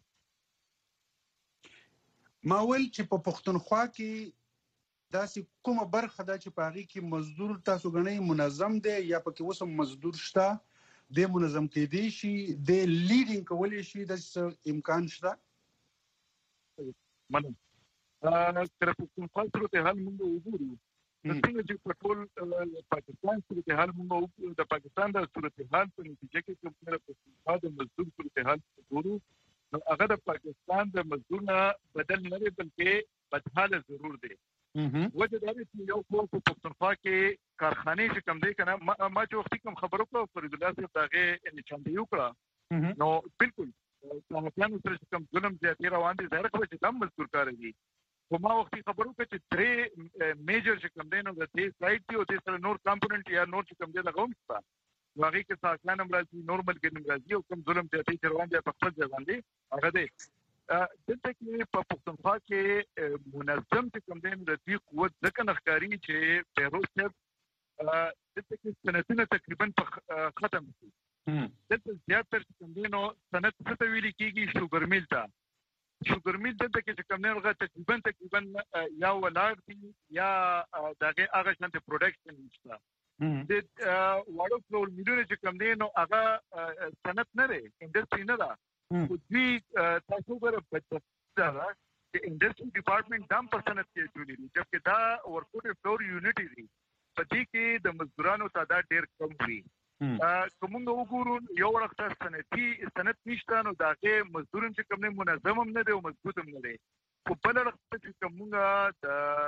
ما ول چې په پښتونخوا کې داسې کومه برخه ده چې پاغي کې مزدور تاسو غنئ منظم دی یا پکې اوس مزدور شته د منظم کېدی شي د لیډینګ کولای شي د امکان شته. منم تر پښتونخوا صورتحال موږ وګورو څنګه چې په ټول پاکستان صورتحال موږ د پاکستان د صورتحال په نتیجه کې کوم پښتونخوا د مزدور صورتحال وګورو نو هغه د پاکستان د مزدور نه بدل نه دی بلکې بدحاله ضرور دی. وجه دا دی چې یو په پښتونخوا کې کارخانه چې کم دی کنه ما چې وختي کوم خبرو کو فرید الله صاحب داغه نشاندهي وکړه نو بالکل څنګه سره کوم ظلم زیاتې روان دي ظاهر کوي چې دم مزدور کار دي. خو ما وختي خبرو کې چې درې میجر چې کوم دی نو د دې سایت دی او د سره نور کمپوننت یا نور چې کوم دی لګوم څه واغې کې ساکان امراضي نورمال کې امراضي او کوم ظلم زیاتې روان دي په خپل ځای باندې هغه دی. دلته کې په پښتونخوا کې منظم چې کوم دی د دې قوت ځکه نخکاری چې پیروز صاحب دلته کې سنتونه تقریبا ختم شي. دلته زیاتره چې کوم دی نو سنت څه ویل کېږي شوګر میل ته شوګر میل دلته کې چې کوم نه هغه تقریبا یا ولار دي یا دغه هغه شانت پروډکشن نشته. د واړو فلور میلیونه چې کوم دی نو هغه سنت نه دی انډستری نه ده. خو دوی تاسو غره بچا چې انډستری ډپارټمنټ دام په سنت کې جوړی دي جبکې دا ورکوټ فلور یونټ دي په دې کې د مزدورانو تعداد ډېر کم وي. کومه وګورو یو وخت سنت نشته نو داګه مزدورم چې کوم نه منظم هم نه دی او مضبوط هم نه دی. په بل وخت چې کومه د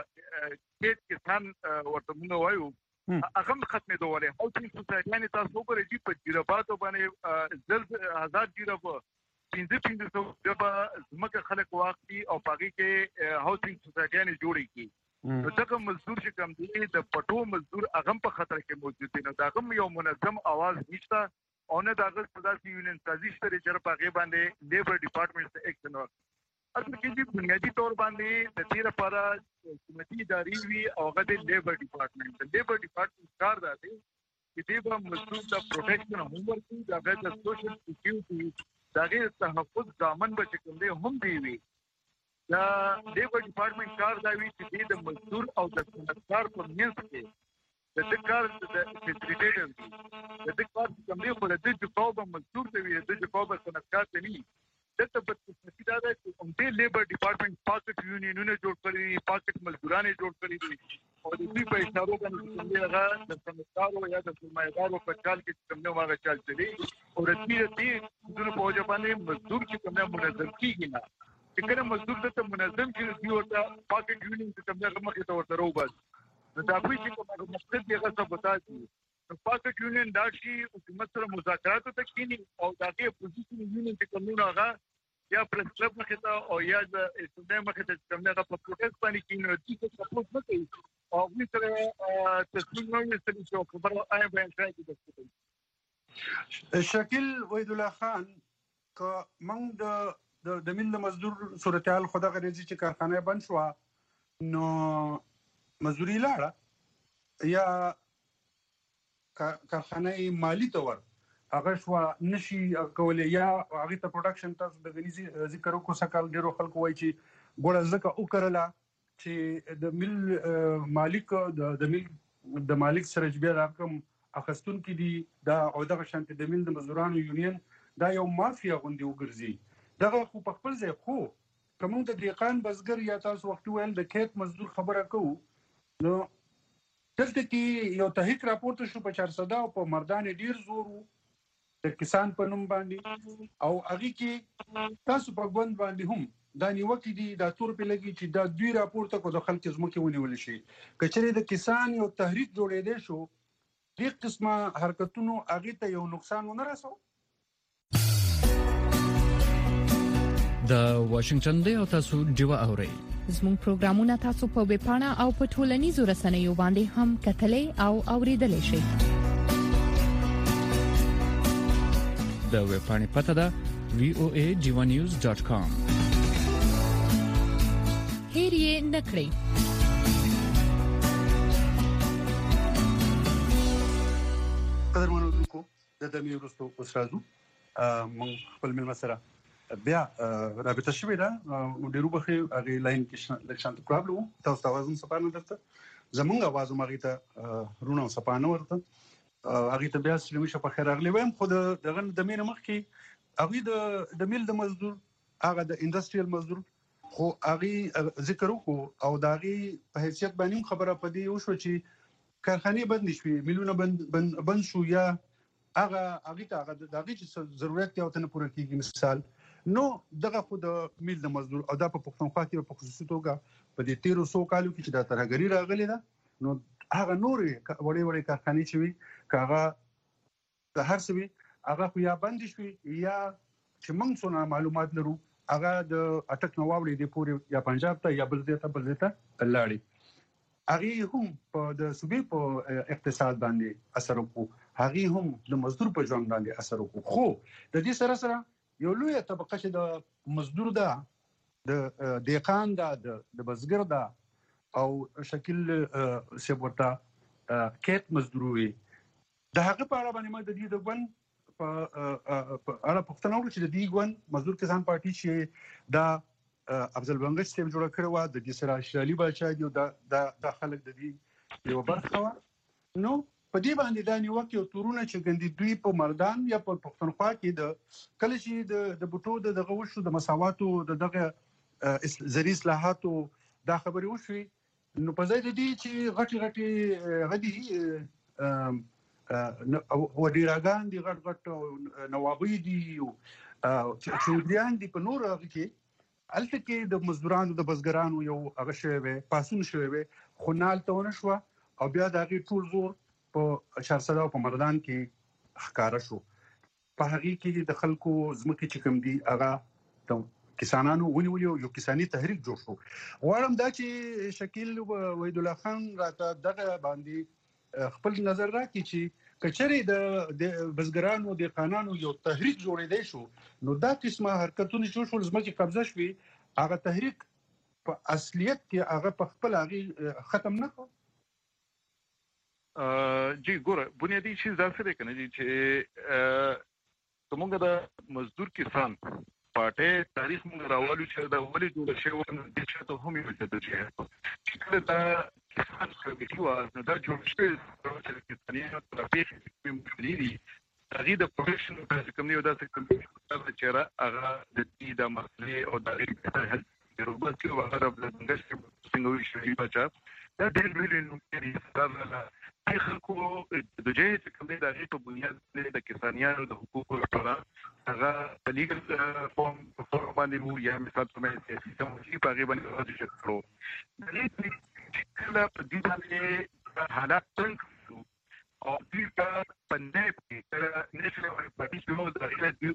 کېټ کسان ورته موږ وایو هغه ختمې دوله او چې سوسایټیانه تاسو وګورئ چې په جیراباتو باندې زل آزاد جیرابو 1500 جبا زمکه خلک واقعي او باقي کې هاوسینګ سوسایټیانه جوړې کی نو څنګه مزدور چې کم دي د پټو مزدور هغه په خطر کې موجود دي. نو دا هم یو منظم आवाज نشته او نه د هغه صداسي یونین سازش لري چې په هغه باندې لیبر ډپارټمنټ ته اکشن ورکړي. اصل کې چې بنیادی تور باندې د دې لپاره حکومتي ادارې وي او هغه د لیبر ډپارټمنټ کار دی چې دې به مزدور د پروټیکشن هم ورکړي د سوشل سکیورټي دغه تحفظ ضامن به کوم دی هم دی وي. دا لیبر ډپارټمنټ کار دا وی چې د مزدور او د صنعتکار په منځ کې د کار د فیسیلیټیټر دی د کار کوم دی خو د جواب مزدور دی د جواب صنعتکار دی. دلته په څه دا ده چې هم د لیبر ډپارټمنټ پاکټ یونینونه جوړ کړی پاکټ مزدورانه جوړ کړی دي او د دې په اشاره باندې چې هغه د صنعتکارو یا د سرمایه‌دارو په چال کې کوم نه واغ چال چلی او د دې دونه په وجه باندې مزدور چې کوم نه منظم کیږي نه چې کله مزدور ته منظم کیږي دی ورته پاکټ یونین چې کوم نه مخې ته ورته روباس نو دا کوي چې کومه مقصد دی هغه څه بتاي نو پاکټ یونین دا شي حکومت سره مذاکرات ته کینی او دا کې اپوزیشن یونین چې کوم نه هغه یا پریس کلب مخې ته او یا د اسټوډنټ مخې ته کوم نه په پروټیست باندې کینو چې څه سپورټ نه کوي او موږ سره تصمیم نیول چې خبره آی بیان کوي شکیل وحید الله خان که موږ د مل مزدور صورتحال خدا غریزي چې کارخانه بند شو نو مزدوري لاړه یا کارخانه مالی تور هغه شو نشي کولای یا هغه ته پروډکشن تاسو د غنیزي ذکر وکړو سکهال ډیرو خلکو وایي چې ګوره ځکه وکړله چې د مل مالک د مل د مالک سره بیا رقم اخستون کې دي دا او دغه شانت د مل د مزدورانو یونین دا یو مافیا غوندي وګرځي دغه خو په خپل ځای خو کوم د دیقان بزګر یا تاسو وخت ویل د کېټ مزدور خبره کوو نو دلته کې یو تحقیق راپورته شو په 400 او په مردان ډیر زور د کسان په نوم باندې او هغه کې تاسو په ګوند باندې هم دا نیوکې دي دا تور په لګي چې دا دوی راپورته کو د خلک زمکه ونیول شي کچري د کسان یو تحریک جوړېدې شو د قسمه حرکتونو هغه ته یو نقصان ونه رسو د واشنگټن دی او تاسو ډیوا اورئ زموږ پروګرامونه تاسو په ویب پاڼه او په ټولنیزو رسنیو باندې هم کتلې او اوریدلای شئ د ویب پاڼې پته ده voadivanews.com هیر یې نکړئ قدرمنونکو د دمه ورستو استادو مون خپل مل مسره بیا رابطه شوې ده ډیرو بخي هغه لاین کې د شانت پرابلم تاسو توازن سپانه درته زمونږ आवाज مغیته رونو سپانه ورته هغه ته بیا سلمي شپ خیر اغلی ویم خو دغه د مینه مخ کې هغه د میل د مزدور هغه د انډستریال مزدور خو هغه ذکر وکړو او داغي په حیثیت باندې خبره پدې وشو چې کارخانه بند نشوي میلیونه بند شو یا هغه ته دغه ضرورت یو ته پوره کیږي مثال نو دغه خو د میل د مزدور او د په پښتونخوا کې په خصوصي توګه په دې 1300 کالو کې چې د ترهګری راغلي ده نو هغه نورې وړي کارخانه چې وي کاغه د هر څه وي هغه خو یا بند شي یا چې موږ څونه معلومات لرو هغه د اټک نوابړي د پوري یا پنجاب ته یا بل ځای ته لاړی هغه هم په د صوبې په اقتصاد باندې اثر وکړو هغه هم د مزدور په ژوند باندې اثر وکړو خو د دې سره یو لوی طبقه چې د مزدور ده د دیقان ده د بزګر ده او شکل سیبورتا کېت مزدوروي د هغه په اړه باندې د دې د ګوند په اړه پښتنه وکړه چې د دې ګوند مزدور کسان پارټي چې دا افضل بنګش سیب جوړ کړو د دې سره شالي بچا دی د خلک د دې یو برخه نو په دې باندې دا نیوکه او تورونه چې ګندې دوی په مردان یا په پښتونخوا کې د کله چې د بوټو دغه وشو د مساواتو دغه زری اصلاحاتو دا خبرې وشوي نو په ځای د دې چې غټي غدي او ډیراګان دي غټ نوابي دي او چودریان دي په نور کې الته کې د مزدورانو د بزګرانو یو هغه شوی پاسون شوی خو نال ته ونشو او بیا د هغه ټول زور په شارسده په مردان کې ښکارا شو په هغه کې د خلکو زمکه چې کوم دي هغه د کسانانو ونیول یو کسانی تحریک جوړ شو غواړم دا چې شکیل وحید الله خان راته دغه باندې خپل نظر راکړي چې کچري د بزګرانو د قانونو یو تحریک جوړېدای شو نو دا قسمه حرکتونه چې شول زمکه قبضه شوي هغه تحریک په اصلیت کې هغه په خپل هغه ختم نه کړ جی ګوره بنیادی چیز دا څه دی کنه چې کومګه د مزدور کسان پټه تاریخ موږ راوالو چې دا ولې جوړ شوی د چې ته هم یو څه د چې کله دا کسان کمیټي و نو دا جوړ شوی چې کسانیانو په پیښه مشکلې دي هغه د پروفیشنل کمپنی او د کمپنی چې را هغه د دې د مسلې او د هیڅ روبوت کې وغیرہ د بنګش څنګه شي بچا دا ډېر لوی نو کې خلکو د جې چې کومې د هغې په بنیاد د کسانیانو د حقوقو لپاره هغه په لیګل فورم باندې وو یا مثال په معنی سیاسي سموچي په هغې باندې راځي کړو د دې چې کله په دې باندې حالات څنګه او دې په پندې کې نېشنل پارټي چې موږ د هغې د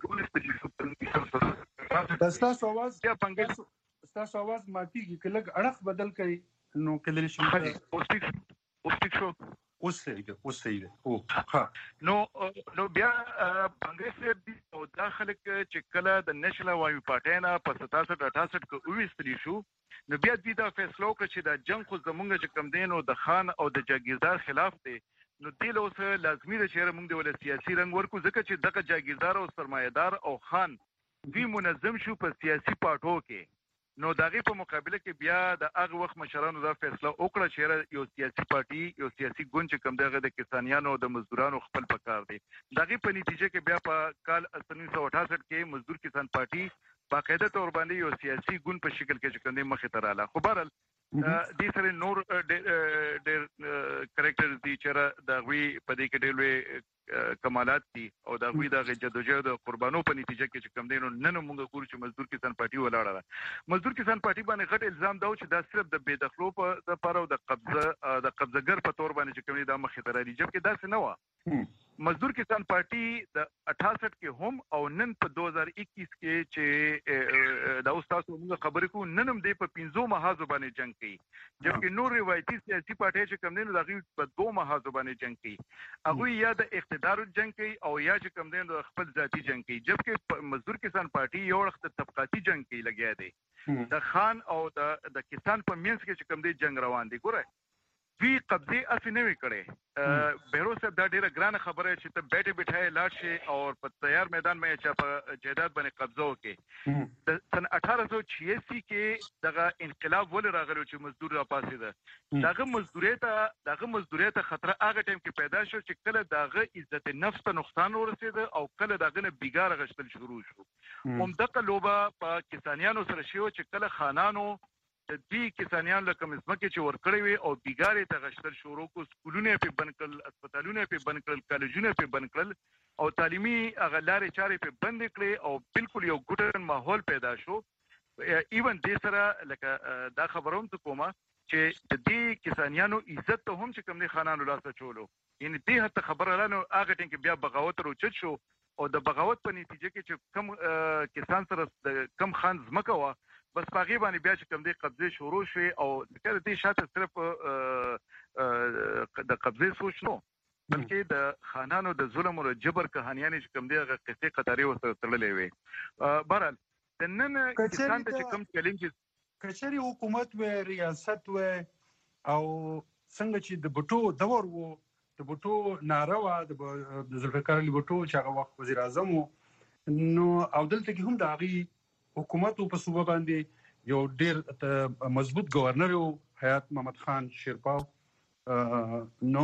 ټول تاسو आवाज یا پنګل تاسو आवाज ماتيږي کله اړخ بدل کړي نو کله شي اوس صحیح او ها نو بیا بنګش او داخله چې کله د نېشنل وایو پارټي نه په 67 کې وېستلی شو نو بیا دې دا فیصله وکړه چې د جنگ خو زمونږ چې کم دین او د خان او د جاگیردار خلاف دی نو دې له اوسه لازمي ده چې موږ د ول سیاسي رنګ ورکو ځکه چې دغه جاگیردار او سرمایدار او خان دوی منظم شو په سیاسي پارټو کې نو دغه په مقابله کې بیا د هغه وخت مشرانو دا فیصله وکړه چې یو سیاسي پارټي یو سیاسي ګوند چې کوم دغه د کسانیانو او د مزدورانو خپل پکار دی دغه په نتیجه کې بیا په کال 1968 کې مزدور کسان پارټي باقاعده تور باندې یو سیاسي ګوند په شکل کې چې کوم مخې ته رااله خو بهرحال دې سره نور ډېر کریکټر دي چې دا وی په دې کې ډېر کمالات دي او دا وی د جدوجہد قربانو په نتیجه کې چې کم دینو نن موږ ګورو چې مزدور کسان پارټي ولاړه ده مزدور کسان پارټي باندې غټ الزام دا چې دا صرف د بے دخلو په لپاره او د قبضګر په تور باندې چې کم دا مخې ته راځي جبکې دا څه نه و مزدور کسان پارټي د 68 کې هم او نن په 2021 کې چې دا اوس تاسو موږ خبرې کوو نن هم د په 15 محاذ باندې جنگ کوي جبکې نور روایتي سیاسي پارټي چې کم دینو دغه په 2 محاذ باندې جنگ کوي هغه یا د اقتدار جنگ کوي او یا چې کم دینو خپل ذاتی جنگ کوي جبکې مزدور کسان پارټي یو وخت طبقاتي جنگ کوي لګیا دی د خان او د کسان په منځ کې چې کم دی جنگ روان دی ګوره وی قبضه اسی نه وکړي بیرو صاحب دا ډیره ګران خبره چې ته بیٹه بټای لاړ شي او په تیار میدان مې چې په جیداد باندې قبضه وکړي د سن 1886 کې دغه انقلاب ول راغلو چې مزدور را پاسې ده دغه مزدوریت خطر هغه ټیم کې پیدا شو چې کله دغه عزت نفس ته نقصان ورسید او کله دغه نه بیګار غشتل شروع شو همدغه لوبه په کسانیانو سره شو چې کله خانانو د دې کسانیان لکه مزمکه چې ورکړې وي او بیګارې ته غشتل شروع کو سکولونه په بند کړل هسپتالونه په بند کړل کالجونه په بند کړل او تعلیمي اغلارې چارې په بند کړې او بالکل یو ګډن ماحول پیدا شو ایون دې سره لکه دا خبروم ته کومه چې د دې کسانیانو عزت ته هم چې کوم دي خانانو لاسه چولو یعنی دې هته خبره لانو هغه ټینګ بیا بغاوت روچت شو او د بغاوت په نتیجه کې چې کم کسان سره کم خان زمکه وا بس پاغي باندې بیا چې کوم دي قبضه شروع شوه او کله دې شاته صرف د قبضه سوچ نو بلکې د خانانو د ظلم او جبر کہانیاں چې کوم دي هغه قصې قطاري وسره تړلې وي بهرحال د نن کسان ته چې کوم چیلنجز کچري حکومت و ریاست و او څنګه چې د بټو دور وو د بټو ناروا د ذوالفقار علي بټو چې هغه وخت وزیر اعظم نو او دلته کې هم د هغه حکومت په صوبه باندې یو ډیر مضبوط گورنر او حیات محمد خان شیرپاو نو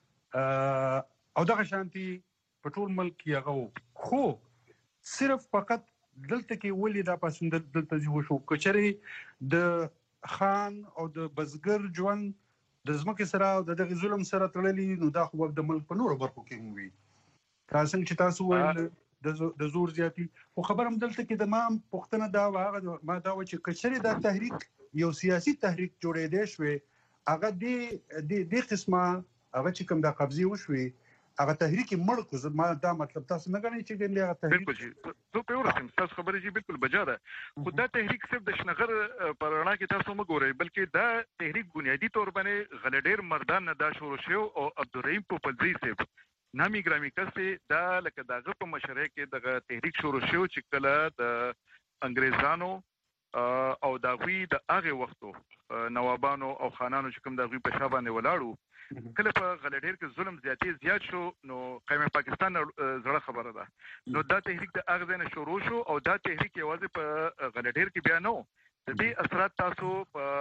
او دغه شانتي په ټول ملک یې خو صرف فقط دلته کې ولې دا پاسند دلته جو شو کچري د خان او د بزګر ژوند د زمکه سره او د ظلم سره تړلې نو دا خو د ملک په نورو برخو کې وي تاسو چې تاسو وایي د زور زیاتی خو خبرم دلته کې د ما پښتنه دا واغه ما دا و چې کچري دا تحریک یو سیاسي تحریک جوړېدې شوی هغه د قسمه هغه چې کوم د قبضه وشوي هغه تحریک مړ کو زما دا مطلب تاسو نه غواړئ چې ګنده هغه تحریک بالکل څه په ورسم تاسو خبرې چې بالکل بجا ده خو دا تحریک صرف د شنغر پرانا کې تاسو مګورئ بلکې دا تحریک بنیادی تور باندې غلډیر مردان نه دا شروع شو او عبدالرحیم پوپلزی صاحب نامي ګرامي کسي دا لکه داغه په مشره کې دغه تحریک شروع شو چې کله د انګريزانو او داوی د هغه وختو نوابانو او خانانو چې کوم داوی په شابه ولاړو کله په غلډیر کې ظلم زیات شو نو قوم پاکستان زړه خبره ده نو دا تحریک د هغه نه شروع شو او دا تحریک یوازې په غلډیر کې بیا نو د دې اثرات تاسو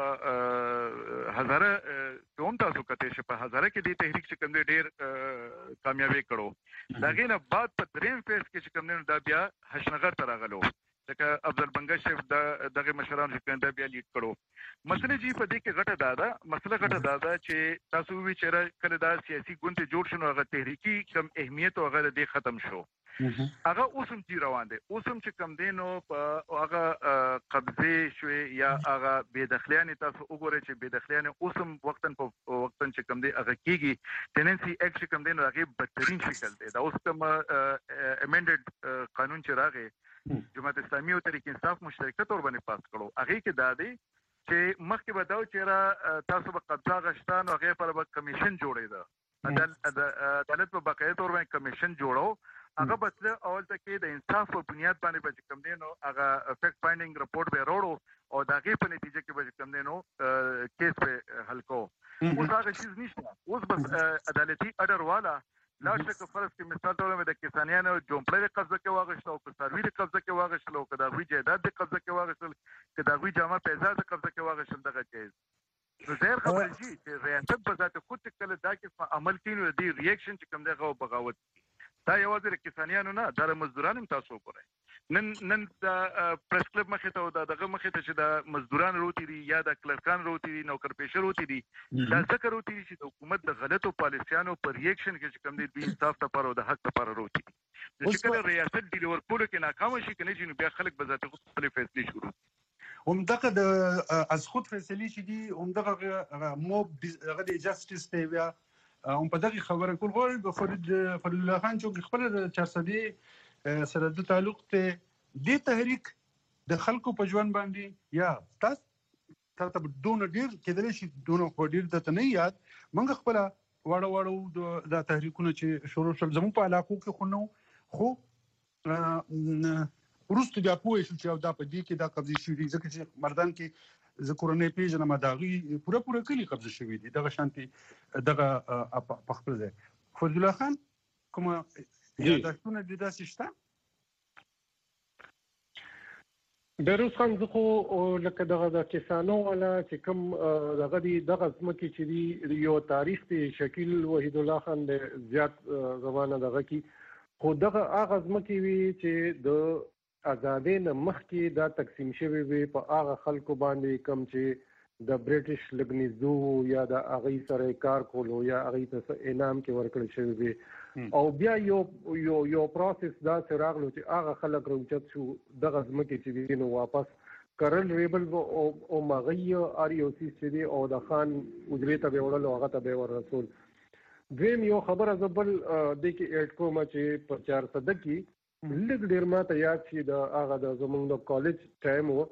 په هزاره کوم تاسو کته چې په هزاره کې د تحریک چې کوم ډیر کامیابی کړو دا غینه بعد په دریم فیس کې چې کوم دا بیا حشنغر ته راغلو لکه افضل بنگا شیف دغه مشران چې کنده بیا لیډ کړو مسله جی په دې کې غټه دادا چې تاسو وی چې کله دا سیاسي ګوند جوړ شنو هغه تحریکی کم اهمیت او هغه دې ختم شو هغه اوسم چې روان دي اوسم چې کم دینو په هغه قبضه شوي یا هغه بے دخلیان تاسو وګورئ چې بے دخلیان اوسم وختن چې کم دي هغه کیږي ټیننسي اکټ کم دینو هغه بدترین شکل دی دا اوس کوم امندډ قانون چې راغی جماعت اسلامي او تحریک انصاف مشترکه تور باندې پاس کړو هغه کې دا دی چې مخکې به دا چې تاسو په قبضه غشتان او هغه پر کمیشن جوړېده عدالت په باقاعده تور باندې کمیشن جوړو هغه بتله اول ته کې د انصاف په بنیاد باندې به کوم دینو هغه فیکټ فایندینګ رپورټ به وروړو او دا غي په نتیجه کې به کوم دینو کیس په حل کو اوس هغه شیز نشته اوس بس عدالتي اډر والا لاشه که فرض کې مثال ډول د کسانیانو جومپړې قبضه کې واغښتو او سروي د قبضه کې واغښتلو کدا وی جیداد د قبضه کې واغښتل کدا وی جامه پیسې د قبضه کې واغښتل دغه کیس نو ډېر خبرې چې ریاست په ذات خود کله دا کې عمل کینو دی ریاکشن چې کوم دغه بغاوت دا یوازې کسانیانو نه د مزدورانو تاسو وګورئ نن د پریس کلب مخې ته او دغه مخې ته چې د مزدوران روتي دي یا د کلرکان روتي دي نوکر پیشه روتي دي دا څنګه روتي دي چې د حکومت د غلطو پالیسیانو پر ریاکشن کې کوم دي د انصاف لپاره او د حق لپاره روتي دي چې کله ریاست دی ورکول کې ناکام شي کنه چې بیا خلک به ذاتي خپل فیصله شروع همدغه د از خود فیصله چې دي همدغه موب دغه د جسټیس دی بیا هم په دغه خبره کول غواړي به فرید الله خان چې خپل 400 سره د تعلق ته د تحریک د خلکو په ژوند باندې یا تاسو دونه ډیر کېدل شي دونه خو ډیر د نه یاد منګ خپل واړو د تحریکونه چې شروع شول زموږ په علاقو کې خو ورسته بیا پوه شو چې دا په دې کې دا قبضه شوې ځکه چې مردان کې ذکرونه پیژنه مداغي پوره کلی قبضه شوې دي دغه شانتي دغه په خپل ځای فرید الله خان کوم یادښتونه د داسې شته دروس خان زخو لکه دغه د کسانو ولا چې کوم دغه ځمکې چې دی یو تاریخ دی شکیل وحید الله خان د زیات زمانه دغه کې خو دغه هغه ځمکې وي چې د آزادۍ نه مخکې دا تقسیم شوی وي په هغه خلکو باندې کوم چې د برټش لګنیزو یا د هغې سره کار کولو یا هغې ته انعام کې ورکړل شوی وي او بیا یو پروسس داسې راغلو چې هغه خلک راوچت شو دغه ځمکې چې دي نو واپس کرل ریبل او مغی ROC چې دی او د خان اجرې ته به وړل او هغه ته به ورسول دویم یو خبره زبل د کې اډ کوم چې په 400 کې لږ ډیر ما ته یاد شي د هغه د زمونږ د کالج ټایم و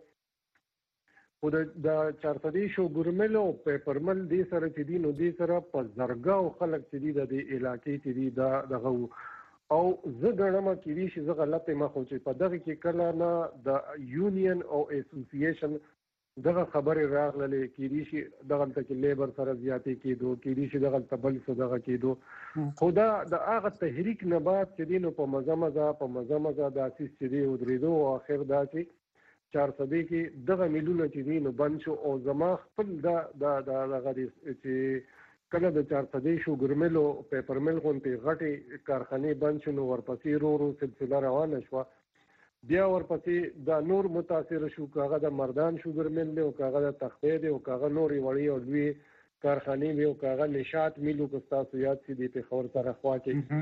خو د 400 شو ګورمل او پیپرمل دې سره چې دي نو دې سره په زرګاو خلک چې دي د علاقې چې دي دغه او زه ګڼم کې دي چې زه غلط ما خو چې په دغه کې کله نه د یونین او اسوسییشن دغه خبرې راغللې کې دي چې دغه ته لیبر سره زیاتې کېدو کې دي چې دغه تبل څه دغه کېدو خو دا د هغه تحریک نه بعد چې دي نو په مزه مزه د اساس چې دي ودرېدو او اخر دا چې 400 کې دغه ملونه چې دي نو بند شو او زما خپل دغه چې کله د 400 شو ګرمل او پیپرمل غونډې غټي کارخانه بند شو نو ورپسې رو سلسله روانه شو بیا ورپسې د نور متاثر شو کاغه د مردان شو ګرمل له کاغه د تخته دی او کاغه نوري وړي او لوی کارخانه به او کاغه نشاط ملو کو تاسو یاد سي دي په خور سره خوا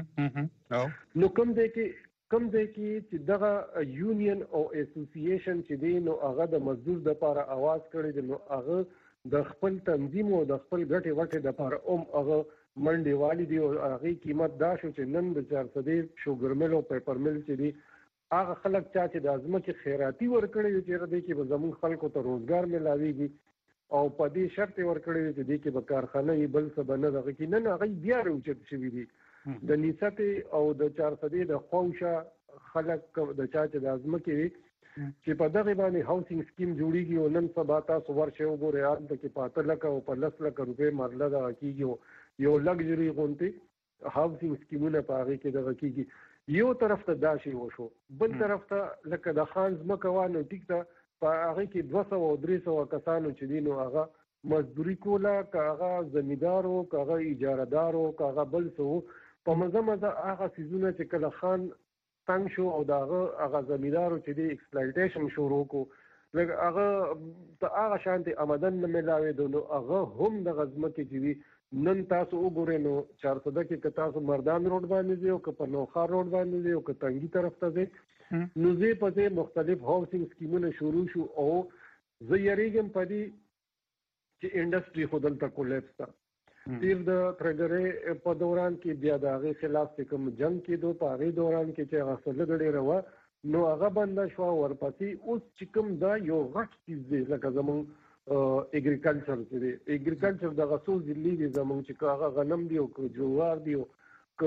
کې نو کوم دی کې چې دغه یونین او اسوسییشن چې دی نو هغه د مزدور د لپاره आवाज کړی دی نو هغه د خپل تنظیم او د خپل ګټې وټې د لپاره هغه منډې والی دی او هغه قیمت دا شو چې نن د 400 شوګرمل او پیپرمل چې دی هغه خلک چې د ازمکه خیراتی ورکړي چې ردی کې به زمون خلکو ته روزګار ملاويږي او په دې شرط ورکړي چې د کې به کارخانه بل څه بنه دغه کې نن هغه بیا راوچت شوی دی د نیست او د 400 د خوښه خلک د چې د ازمکه وي چې په دغه باندې هاوسینګ سکیم جوړیږي او نن سبا تاسو ورشه وګورئ ان ته کې 5 لک او 15 لک روپے مرله دا کیږي یو لګژري غونټي هاوسینګ سکیمونه په هغه کې دغه کیږي یو طرف ته داشي وشو بل طرف ته لکه د خان ځمکه وانه ټیک ته په هغه کې 200 او 300 کسانو چې دینو هغه مزدوري کوله کاغه زمیندارو کاغه اجارهدارو کاغه بل څه په مزه هغه سيزونه چې کله خان تنگ شو او هغه زمیندارو چې دی ایکسپلایټیشن شروع کو لکه هغه شانتي آمدن نه ملاوي نو هغه هم د غزمکه چې دی نن تاسو وګورئ نو 400 کې تاسو مردان روډ باندې دی او په نوخار روډ باندې دی او کتنګي طرف ته دی نو زه په دې مختلف هاوسینګ سکیمونه شروع شو او زه یریږم په دې چې انډستری خودل ته کولیپس تا تیر د ترګره په دوران کې بیا د هغه خلاف کوم جنگ کې دوه په هغه دوران کې چې هغه سلګړې روا نو هغه بند شو ورپسې اوس چې کوم دا یو غټ چیز دی لکه زمون اګریکلچر چې دی اګریکلچر د غسو ځلې دي زمون چې هغه غنم دی او جوار دی او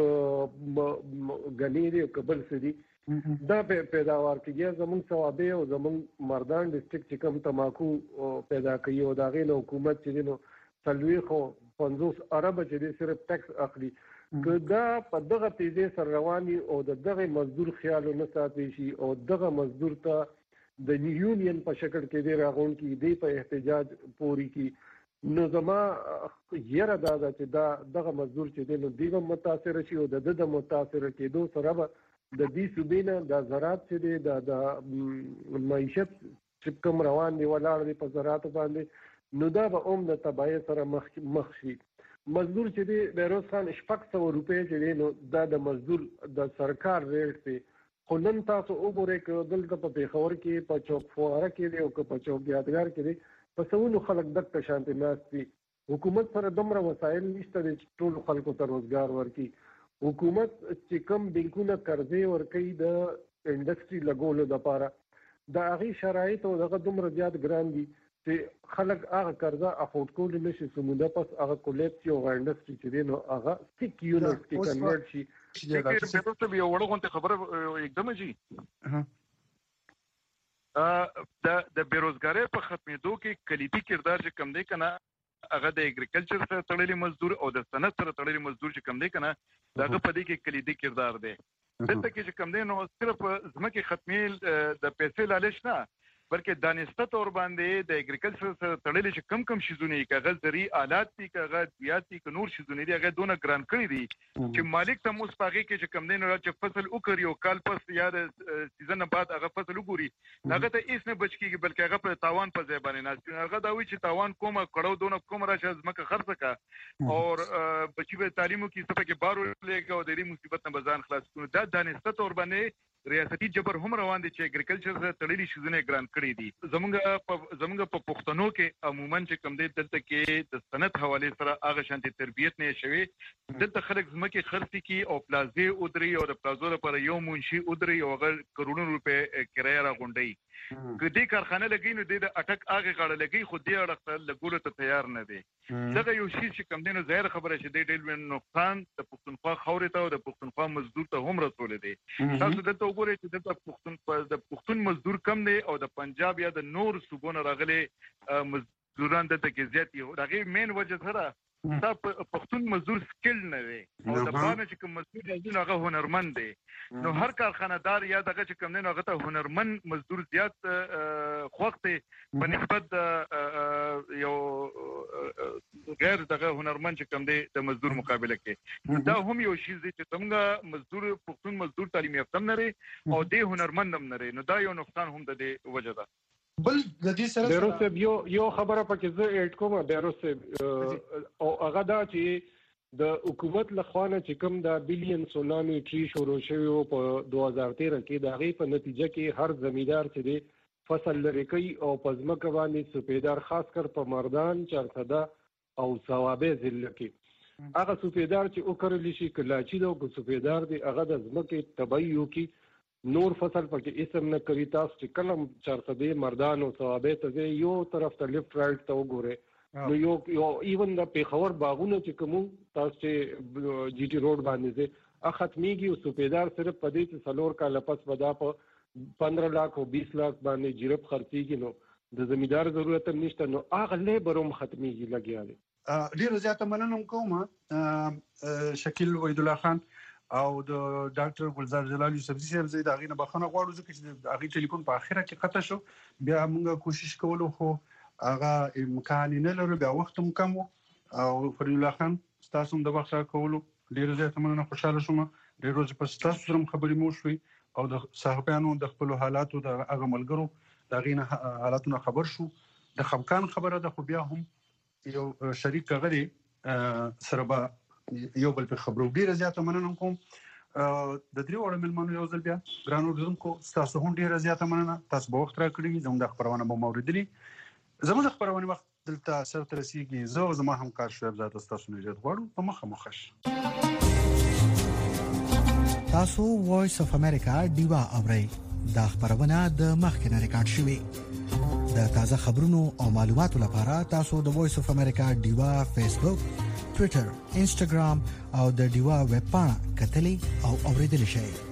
غنی دی او کبل سدي دا پیداوار کېږي زمون ثوابه او زمون مردان ډیسټریکټ چې کوم تماکو پیدا کوي او دا غي حکومت چې نو سلوي خو 50 ارب چې دی صرف ټیکس اخلي که دا په دغه تیزه سره رواني او دغه مزدور خیال نه ساتي شي او دغه مزدور ته د یونین په شکل کې دی راغون کې دی په احتجاج پوری کې نو زما یره دا چې دغه مزدور چې دی نو دیغه متاثر شي او د متاثر کېدو سره د دې صوبینه د زراعت چې د معیشت چې کوم روان دی ولاړ دی په زراعت باندې نو دا به د تباہی سره مخ شي. مزدور چې دی بیروز خان 600 روپۍ چې دی نو دا د مزدور د سرکار ریټ دی. خو نن تاسو وګورئ که دلته په پېښور کې په چوک فواره کې دی او که په چوک یادګار کې دی په سونو خلک دغه شانتي ناست دي. حکومت سره دومره وسایل نشته چې ټول خلکو ته روزګار ورکړي. حکومت چې کوم بینکونه قرضې ورکوي د انډسټري لګولو لپاره د هغې شرایط او دغه دومره زیات ګران دي چې خلک هغه قرضه افورډ کولی نه شي. سموده پس هغه کولیپس یو انډسټري چې دی نو هغه 6 یونټ کې کنورټ شي. یو وړه غونډه خبره एकदम جی د بیروزګاری په ختمېدو کې کلیدي کردار چې کم دی کنه هغه د اګریکلچر سره تړلې مزدور او د صنعت سره تړلې مزدور چې کم دی کنه دغه په دې کې کلیدي کردار دی. دلته کې چې کم دی نو صرف ځمکې ختمېل د پیسې لالچ نه بلکې دانسته تور باندې د اګریکلچر سره تړلې چې کم شیزونه یې کاغذ زری آلات دي کاغذ بیات دي نور شیزونه دي هغه دونه ګران کړی دي چې مالک ته موږ پاږي کې چې کم دی نو چې فصل وکړي او کال پس یا د سیزن بعد هغه فصل وګوري هغه ته هیڅ نه بچ کیږي بلکې هغه په تاوان په ځای باندې ناست هغه دا وی چې تاوان کومه کړو دونه کوم راشه ځمکه خرڅ کا او بچي به تعلیمو کې څه کې بارو لګو د دې مصیبت نه بزان خلاص کړو. دا دانسته تور باندې ریاستي جبر هم روان دي چې اګریکلچر سره تړلې شیزونه ګران کړی دي. زمونږ په پښتنو کې عموما چې کم دی دلته کې د صنعت حواله سره هغه شانتي تربیت نه شوي. دلته خلک زمکه خرڅي کی او پلازې اودري او د پلازو لپاره یو منشي اودري او هغه کروڑونو روپے کرایه را غونډي. کدی کارخانه لګي نو د اٹک هغه غاړه لګي خو دې اړه لګولو ته تیار نه دي. دغه یو شی چې کم دی نو ظاهر خبره چې د ډېر نقصان د پښتونخوا خاورې ته او د پښتونخوا مزدور ته هم رسول دي. تاسو دلته وګورئ چې د پښتون مزدور کم دی او د پنجاب یا د نور صوبونو راغلي مزدوران دلته کې زیات دي. هغه مین وجه سره دا پښتون مزدور سکل نه دی او د باندې چې کوم مزدور دی هغه هنرمند دی. نو هر کارخانه‌دار یا دغه چې کوم دی هغه ته هنرمند مزدور زیات خوښ دی په نسبت یو غیر دغه هنرمند چې کوم دی د مزدور مقابله کې. دا هم یو شی دی چې څنګه مزدور پښتون مزدور تعلیم یافته نه لري او د هنرمند هم نه لري. نو دا یو نقصان هم د دې وجه ده. بل د دې سره بیروسب یو خبره پکې زه اډ کوم بیروسب او هغه دا چې د حکومت لخوانه چې کوم د بلین سونامي ټری شروع شوی په 2013 کې د هغې په نتیجه کې هر زمیندار چې دی فصل لري کوي او په ځمکه باندې سپیدار خاص کر په مردان چرخده او ثوابه ضلع کې هغه سپیدار چې وکړل شي کلاچي دا او سپیدار دی هغه د ځمکې تبعیو کې نور فصل پکې اسم نه کوي. تاسو چې کلم چرخده مردان او ثوابه ته یو طرف ته لیفت رائټ ته وګورئ نو یو ایون د پیښور باغونه چې کوم تاسو چې جی ټی روډ باندې ده ختميږي او سپیدار صرف په دې چې سلور کال پس ودا په 15 لک او 20 لک باندې جریب خرڅيږي نو د زمیندار ضرورت هم نشته نو هغه لیبر هم ختميږي لګیا دي. ډیر زیاته مننه کوم شکیل وحید الله خان او د ډاکټر ګلزار جلال یوسفزي صاحب زید اغه نه بخښنه غواړو چې اغه ټلیفون په اخره کې قطع شو. بیا موږ کوشش کوو خو هغه امکان نه لرو بیا وخت هم کم او فرید الله خان تاسو د وخت راکولو ډیر زیات مننه خوشاله شوم. ډیر روز پس تاسو سره خبرې مو شوي او د صاحبانو د خپل حالاتو د هغه ملګرو د غینه حالاتونو خبر شو. د خفقان خبره ده خو بیا هم یو شریک غړي سره به یو بل په خبرو ډیره زیاته مننه کوم. د درې وړ ملمنو یو ځل بیا ګرانو دونکو تاسو هم ډیره زیاته مننه. تاسو به وخت راکړی زموږ د خبرونه به موریدلی زموږ د خبرونه وخت دلته سره ترسيږي. زه زما همکار شعیب زاده تاسو نه جوړ غواړم په مخه مخش. تاسو وایس اف امریکا دیوا اورئ دا خبرونه د مخکنه ریکارډ شوی. د تازه خبرونو او معلوماتو لپاره تاسو د وایس اف امریکا دیوا فیسبوک ټوئیټر انسټاګرام او د دیوا ویب پاڼه کتلی او اوریدل شئ.